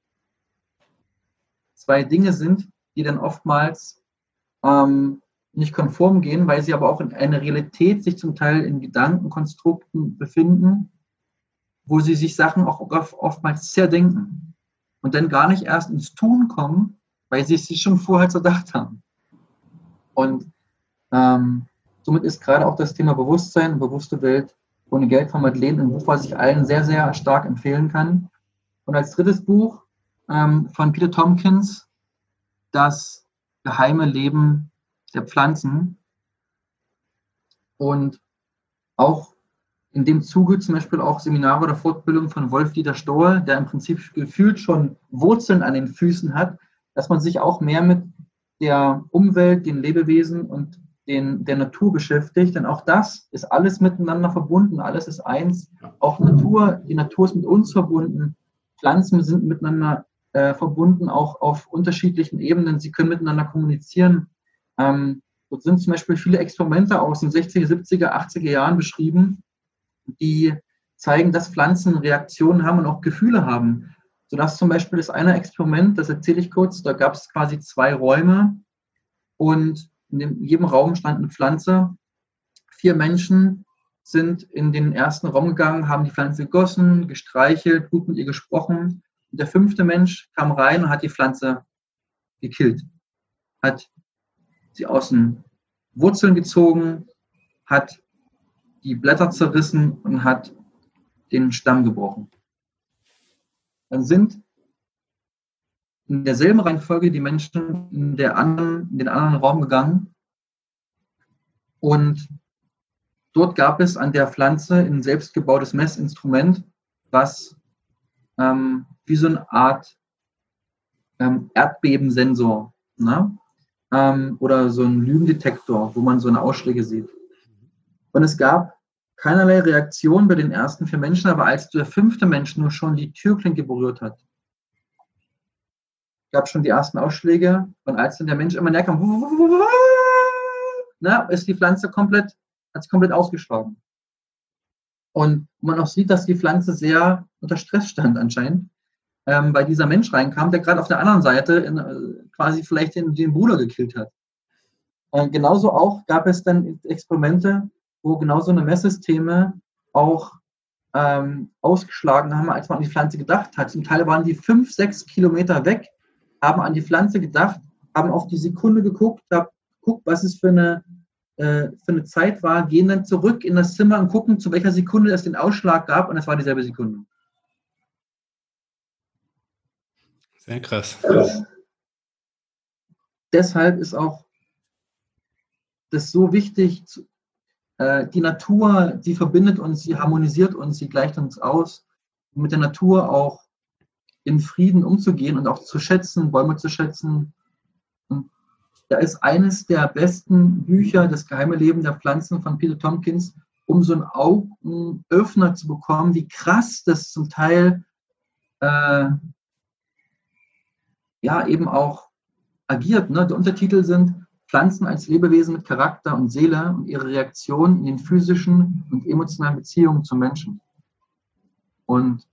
zwei Dinge sind, die dann oftmals nicht konform gehen, weil sie aber auch in einer Realität sich zum Teil in Gedankenkonstrukten befinden, wo sie sich Sachen auch oftmals zerdenken und dann gar nicht erst ins Tun kommen, weil sie es sich schon vorher zerdacht haben. Und somit ist gerade auch das Thema Bewusstsein, bewusste Welt ohne Geld von Madeleine ein Buch, was ich allen sehr, sehr stark empfehlen kann. Und als drittes Buch von Peter Tompkins, das geheime Leben der Pflanzen. Und auch in dem Zuge zum Beispiel auch Seminare oder Fortbildung von Wolf-Dieter Stoll, der im Prinzip gefühlt schon Wurzeln an den Füßen hat, dass man sich auch mehr mit der Umwelt, den Lebewesen und der Natur beschäftigt. Denn auch das ist alles miteinander verbunden, alles ist eins. Auch Natur, die Natur ist mit uns verbunden. Pflanzen sind miteinander verbunden, auch auf unterschiedlichen Ebenen. Sie können miteinander kommunizieren. Dort sind zum Beispiel viele Experimente aus den 60er, 70er, 80er Jahren beschrieben, die zeigen, dass Pflanzen Reaktionen haben und auch Gefühle haben. Sodass zum Beispiel das eine Experiment, das erzähle ich kurz, da gab es quasi 2 Räume und in jedem Raum stand eine Pflanze. 4 Menschen sind in den ersten Raum gegangen, haben die Pflanze gegossen, gestreichelt, gut mit ihr gesprochen. Und der 5. Mensch kam rein und hat die Pflanze gekillt. Hat sie aus den Wurzeln gezogen, hat die Blätter zerrissen und hat den Stamm gebrochen. Dann sind in derselben Reihenfolge die Menschen in den anderen Raum gegangen und dort gab es an der Pflanze ein selbstgebautes Messinstrument, was wie so eine Art Erdbebensensor, ne? Oder so ein Lügendetektor, wo man so eine Ausschläge sieht. Und es gab keinerlei Reaktion bei den ersten 4 Menschen, aber als der 5. Mensch nur schon die Türklinke berührt hat, gab es schon die ersten Ausschläge. Und als dann der Mensch immer näher kam, ist die Pflanze komplett ausgeschlagen. Und man auch sieht, dass die Pflanze sehr unter Stress stand anscheinend, weil dieser Mensch reinkam, der gerade auf der anderen Seite quasi vielleicht den Bruder gekillt hat. Genauso auch gab es dann Experimente, wo genauso eine Messsysteme auch ausgeschlagen haben, als man an die Pflanze gedacht hat. Zum Teil waren die 5, 6 Kilometer weg, haben an die Pflanze gedacht, haben auf die Sekunde geguckt, was es für eine Zeit war, gehen dann zurück in das Zimmer und gucken, zu welcher Sekunde es den Ausschlag gab, und es war dieselbe Sekunde. Sehr krass. Deshalb ist auch das so wichtig, die Natur, sie verbindet uns, sie harmonisiert uns, sie gleicht uns aus, mit der Natur auch in Frieden umzugehen und auch zu schätzen, Bäume zu schätzen. Und da ist eines der besten Bücher, Das geheime Leben der Pflanzen von Peter Tompkins, um so einen Augenöffner zu bekommen, wie krass das zum Teil eben auch agiert. Ne? Die Untertitel sind Pflanzen als Lebewesen mit Charakter und Seele und ihre Reaktion in den physischen und emotionalen Beziehungen zum Menschen. Und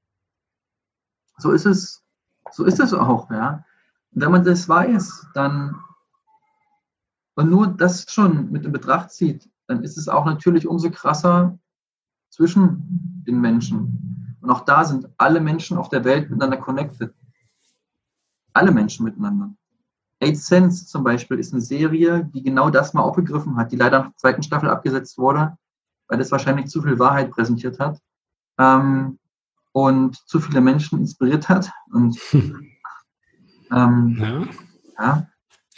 so ist es auch. Ja? Und wenn man das weiß, dann und nur das schon mit in Betracht zieht, dann ist es auch natürlich umso krasser zwischen den Menschen. Und auch da sind alle Menschen auf der Welt miteinander connected. Alle Menschen miteinander. Eighth Sense zum Beispiel ist eine Serie, die genau das mal aufgegriffen hat, die leider nach der zweiten Staffel abgesetzt wurde, weil es wahrscheinlich zu viel Wahrheit präsentiert hat und zu viele Menschen inspiriert hat. Und ja,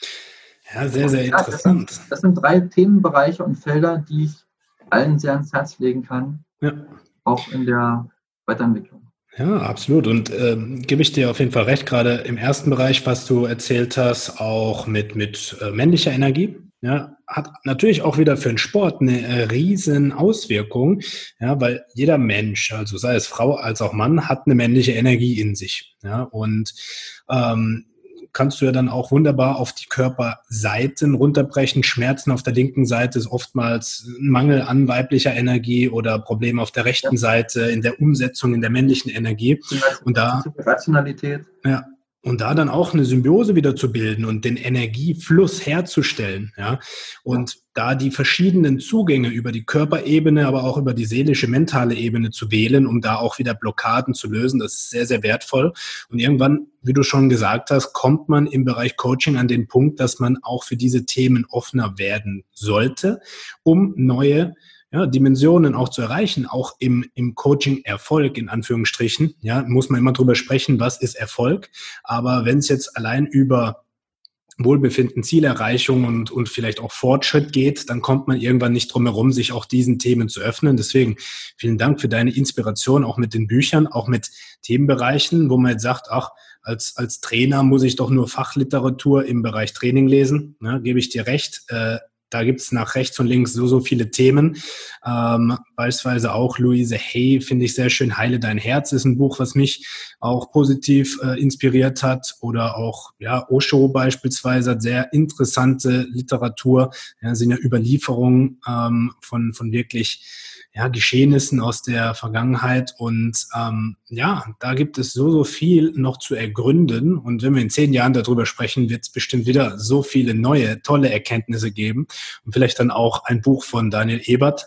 sehr, sehr interessant. Das sind 3 Themenbereiche und Felder, die ich allen sehr ans Herz legen kann, auch in der Weiterentwicklung. Ja, absolut. Und gebe ich dir auf jeden Fall recht, gerade im ersten Bereich, was du erzählt hast, auch mit männlicher Energie. Ja, hat natürlich auch wieder für den Sport eine riesen Auswirkung, ja, weil jeder Mensch, also sei es Frau als auch Mann, hat eine männliche Energie in sich. Ja, und kannst du ja dann auch wunderbar auf die Körperseiten runterbrechen. Schmerzen auf der linken Seite ist oftmals ein Mangel an weiblicher Energie oder Probleme auf der rechten Seite in der Umsetzung in der männlichen Energie. Und da Rationalität. Ja. Und da dann auch eine Symbiose wieder zu bilden und den Energiefluss herzustellen, ja, und da die verschiedenen Zugänge über die Körperebene, aber auch über die seelische, mentale Ebene zu wählen, um da auch wieder Blockaden zu lösen, das ist sehr, sehr wertvoll. Und irgendwann, wie du schon gesagt hast, kommt man im Bereich Coaching an den Punkt, dass man auch für diese Themen offener werden sollte, um neue Dimensionen auch zu erreichen, auch im Coaching-Erfolg, in Anführungsstrichen, ja, muss man immer drüber sprechen, was ist Erfolg. Aber wenn es jetzt allein über Wohlbefinden, Zielerreichung und vielleicht auch Fortschritt geht, dann kommt man irgendwann nicht drum herum, sich auch diesen Themen zu öffnen. Deswegen vielen Dank für deine Inspiration, auch mit den Büchern, auch mit Themenbereichen, wo man jetzt sagt, ach, als Trainer muss ich doch nur Fachliteratur im Bereich Training lesen. Ja, gebe ich dir recht. Da gibt's nach rechts und links so viele Themen. Beispielsweise auch Louise Hay, finde ich sehr schön. Heile dein Herz ist ein Buch, was mich auch positiv inspiriert hat. Oder auch Osho beispielsweise hat sehr interessante Literatur. Ja, sind ja Überlieferungen von wirklich Geschehnissen aus der Vergangenheit. Und da gibt es so viel noch zu ergründen. Und wenn wir in 10 Jahren darüber sprechen, wird es bestimmt wieder so viele neue, tolle Erkenntnisse geben. Und vielleicht dann auch ein Buch von Daniel Ebert,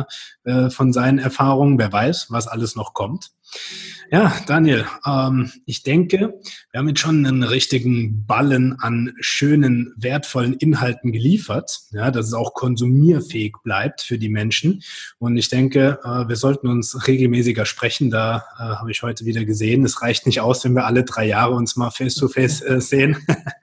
von seinen Erfahrungen. Wer weiß, was alles noch kommt. Ja, Daniel, ich denke, wir haben jetzt schon einen richtigen Ballen an schönen, wertvollen Inhalten geliefert, dass es auch konsumierfähig bleibt für die Menschen. Und ich denke, wir sollten uns regelmäßiger sprechen. Da habe ich heute wieder gesehen, es reicht nicht aus, wenn wir alle 3 Jahre uns mal face-to-face sehen.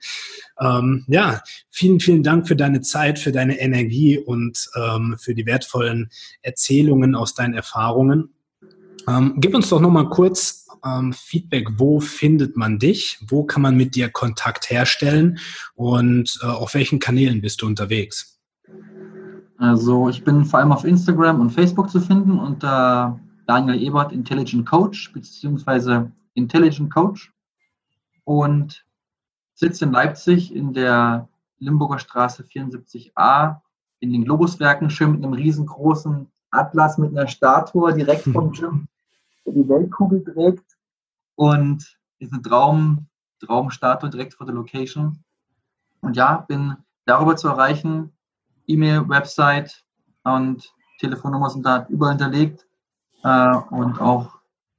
Vielen, vielen Dank für deine Zeit, für deine Energie und für die wertvollen Erzählungen aus deinen Erfahrungen. Gib uns doch nochmal kurz Feedback. Wo findet man dich? Wo kann man mit dir Kontakt herstellen? Und auf welchen Kanälen bist du unterwegs? Also ich bin vor allem auf Instagram und Facebook zu finden unter Daniel Ebert Intelligent Coach beziehungsweise Intelligent Coach und sitze in Leipzig in der Limburger Straße 74a in den Globuswerken, schön mit einem riesengroßen Atlas mit einer Statue direkt vom Gym, der die Weltkugel trägt und ist eine Traumstatue direkt vor der Location. Und bin darüber zu erreichen. E-Mail, Website und Telefonnummer sind da überall hinterlegt und auch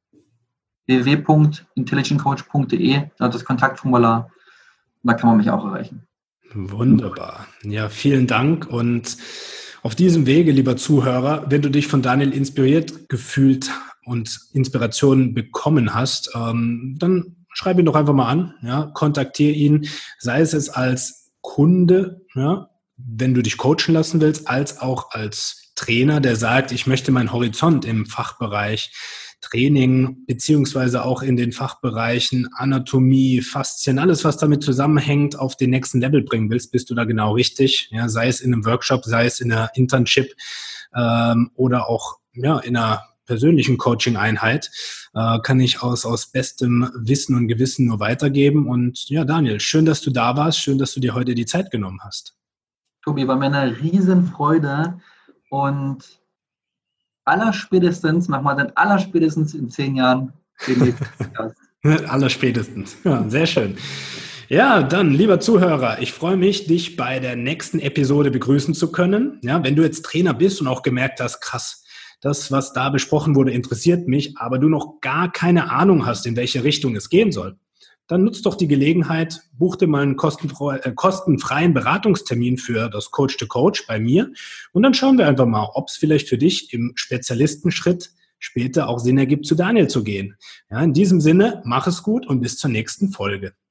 www.intelligentcoach.de, da hat das Kontaktformular, da kann man mich auch erreichen. Wunderbar. Ja, vielen Dank und auf diesem Wege, lieber Zuhörer, wenn du dich von Daniel inspiriert gefühlt und Inspirationen bekommen hast, dann schreib ihn doch einfach mal an, kontaktiere ihn, sei es als Kunde, wenn du dich coachen lassen willst, als auch als Trainer, der sagt, ich möchte meinen Horizont im Fachbereich Training, beziehungsweise auch in den Fachbereichen Anatomie, Faszien, alles, was damit zusammenhängt, auf den nächsten Level bringen willst, bist du da genau richtig. Sei es in einem Workshop, sei es in einer Internship oder auch in einer persönlichen Coaching-Einheit, kann ich aus bestem Wissen und Gewissen nur weitergeben. Und Daniel, schön, dass du da warst, schön, dass du dir heute die Zeit genommen hast. Tobi, war mir eine Riesenfreude und allerspätestens in 10 Jahren den nächsten Podcast. Allerspätestens. Ja, sehr schön. Ja, dann, lieber Zuhörer, ich freue mich, dich bei der nächsten Episode begrüßen zu können. Ja, wenn du jetzt Trainer bist und auch gemerkt hast, krass, das, was da besprochen wurde, interessiert mich, aber du noch gar keine Ahnung hast, in welche Richtung es gehen soll, dann nutzt doch die Gelegenheit, buch dir mal einen kostenfreien Beratungstermin für das Coach to Coach bei mir und dann schauen wir einfach mal, ob es vielleicht für dich im Spezialistenschritt später auch Sinn ergibt, zu Daniel zu gehen. Ja, in diesem Sinne, mach es gut und bis zur nächsten Folge.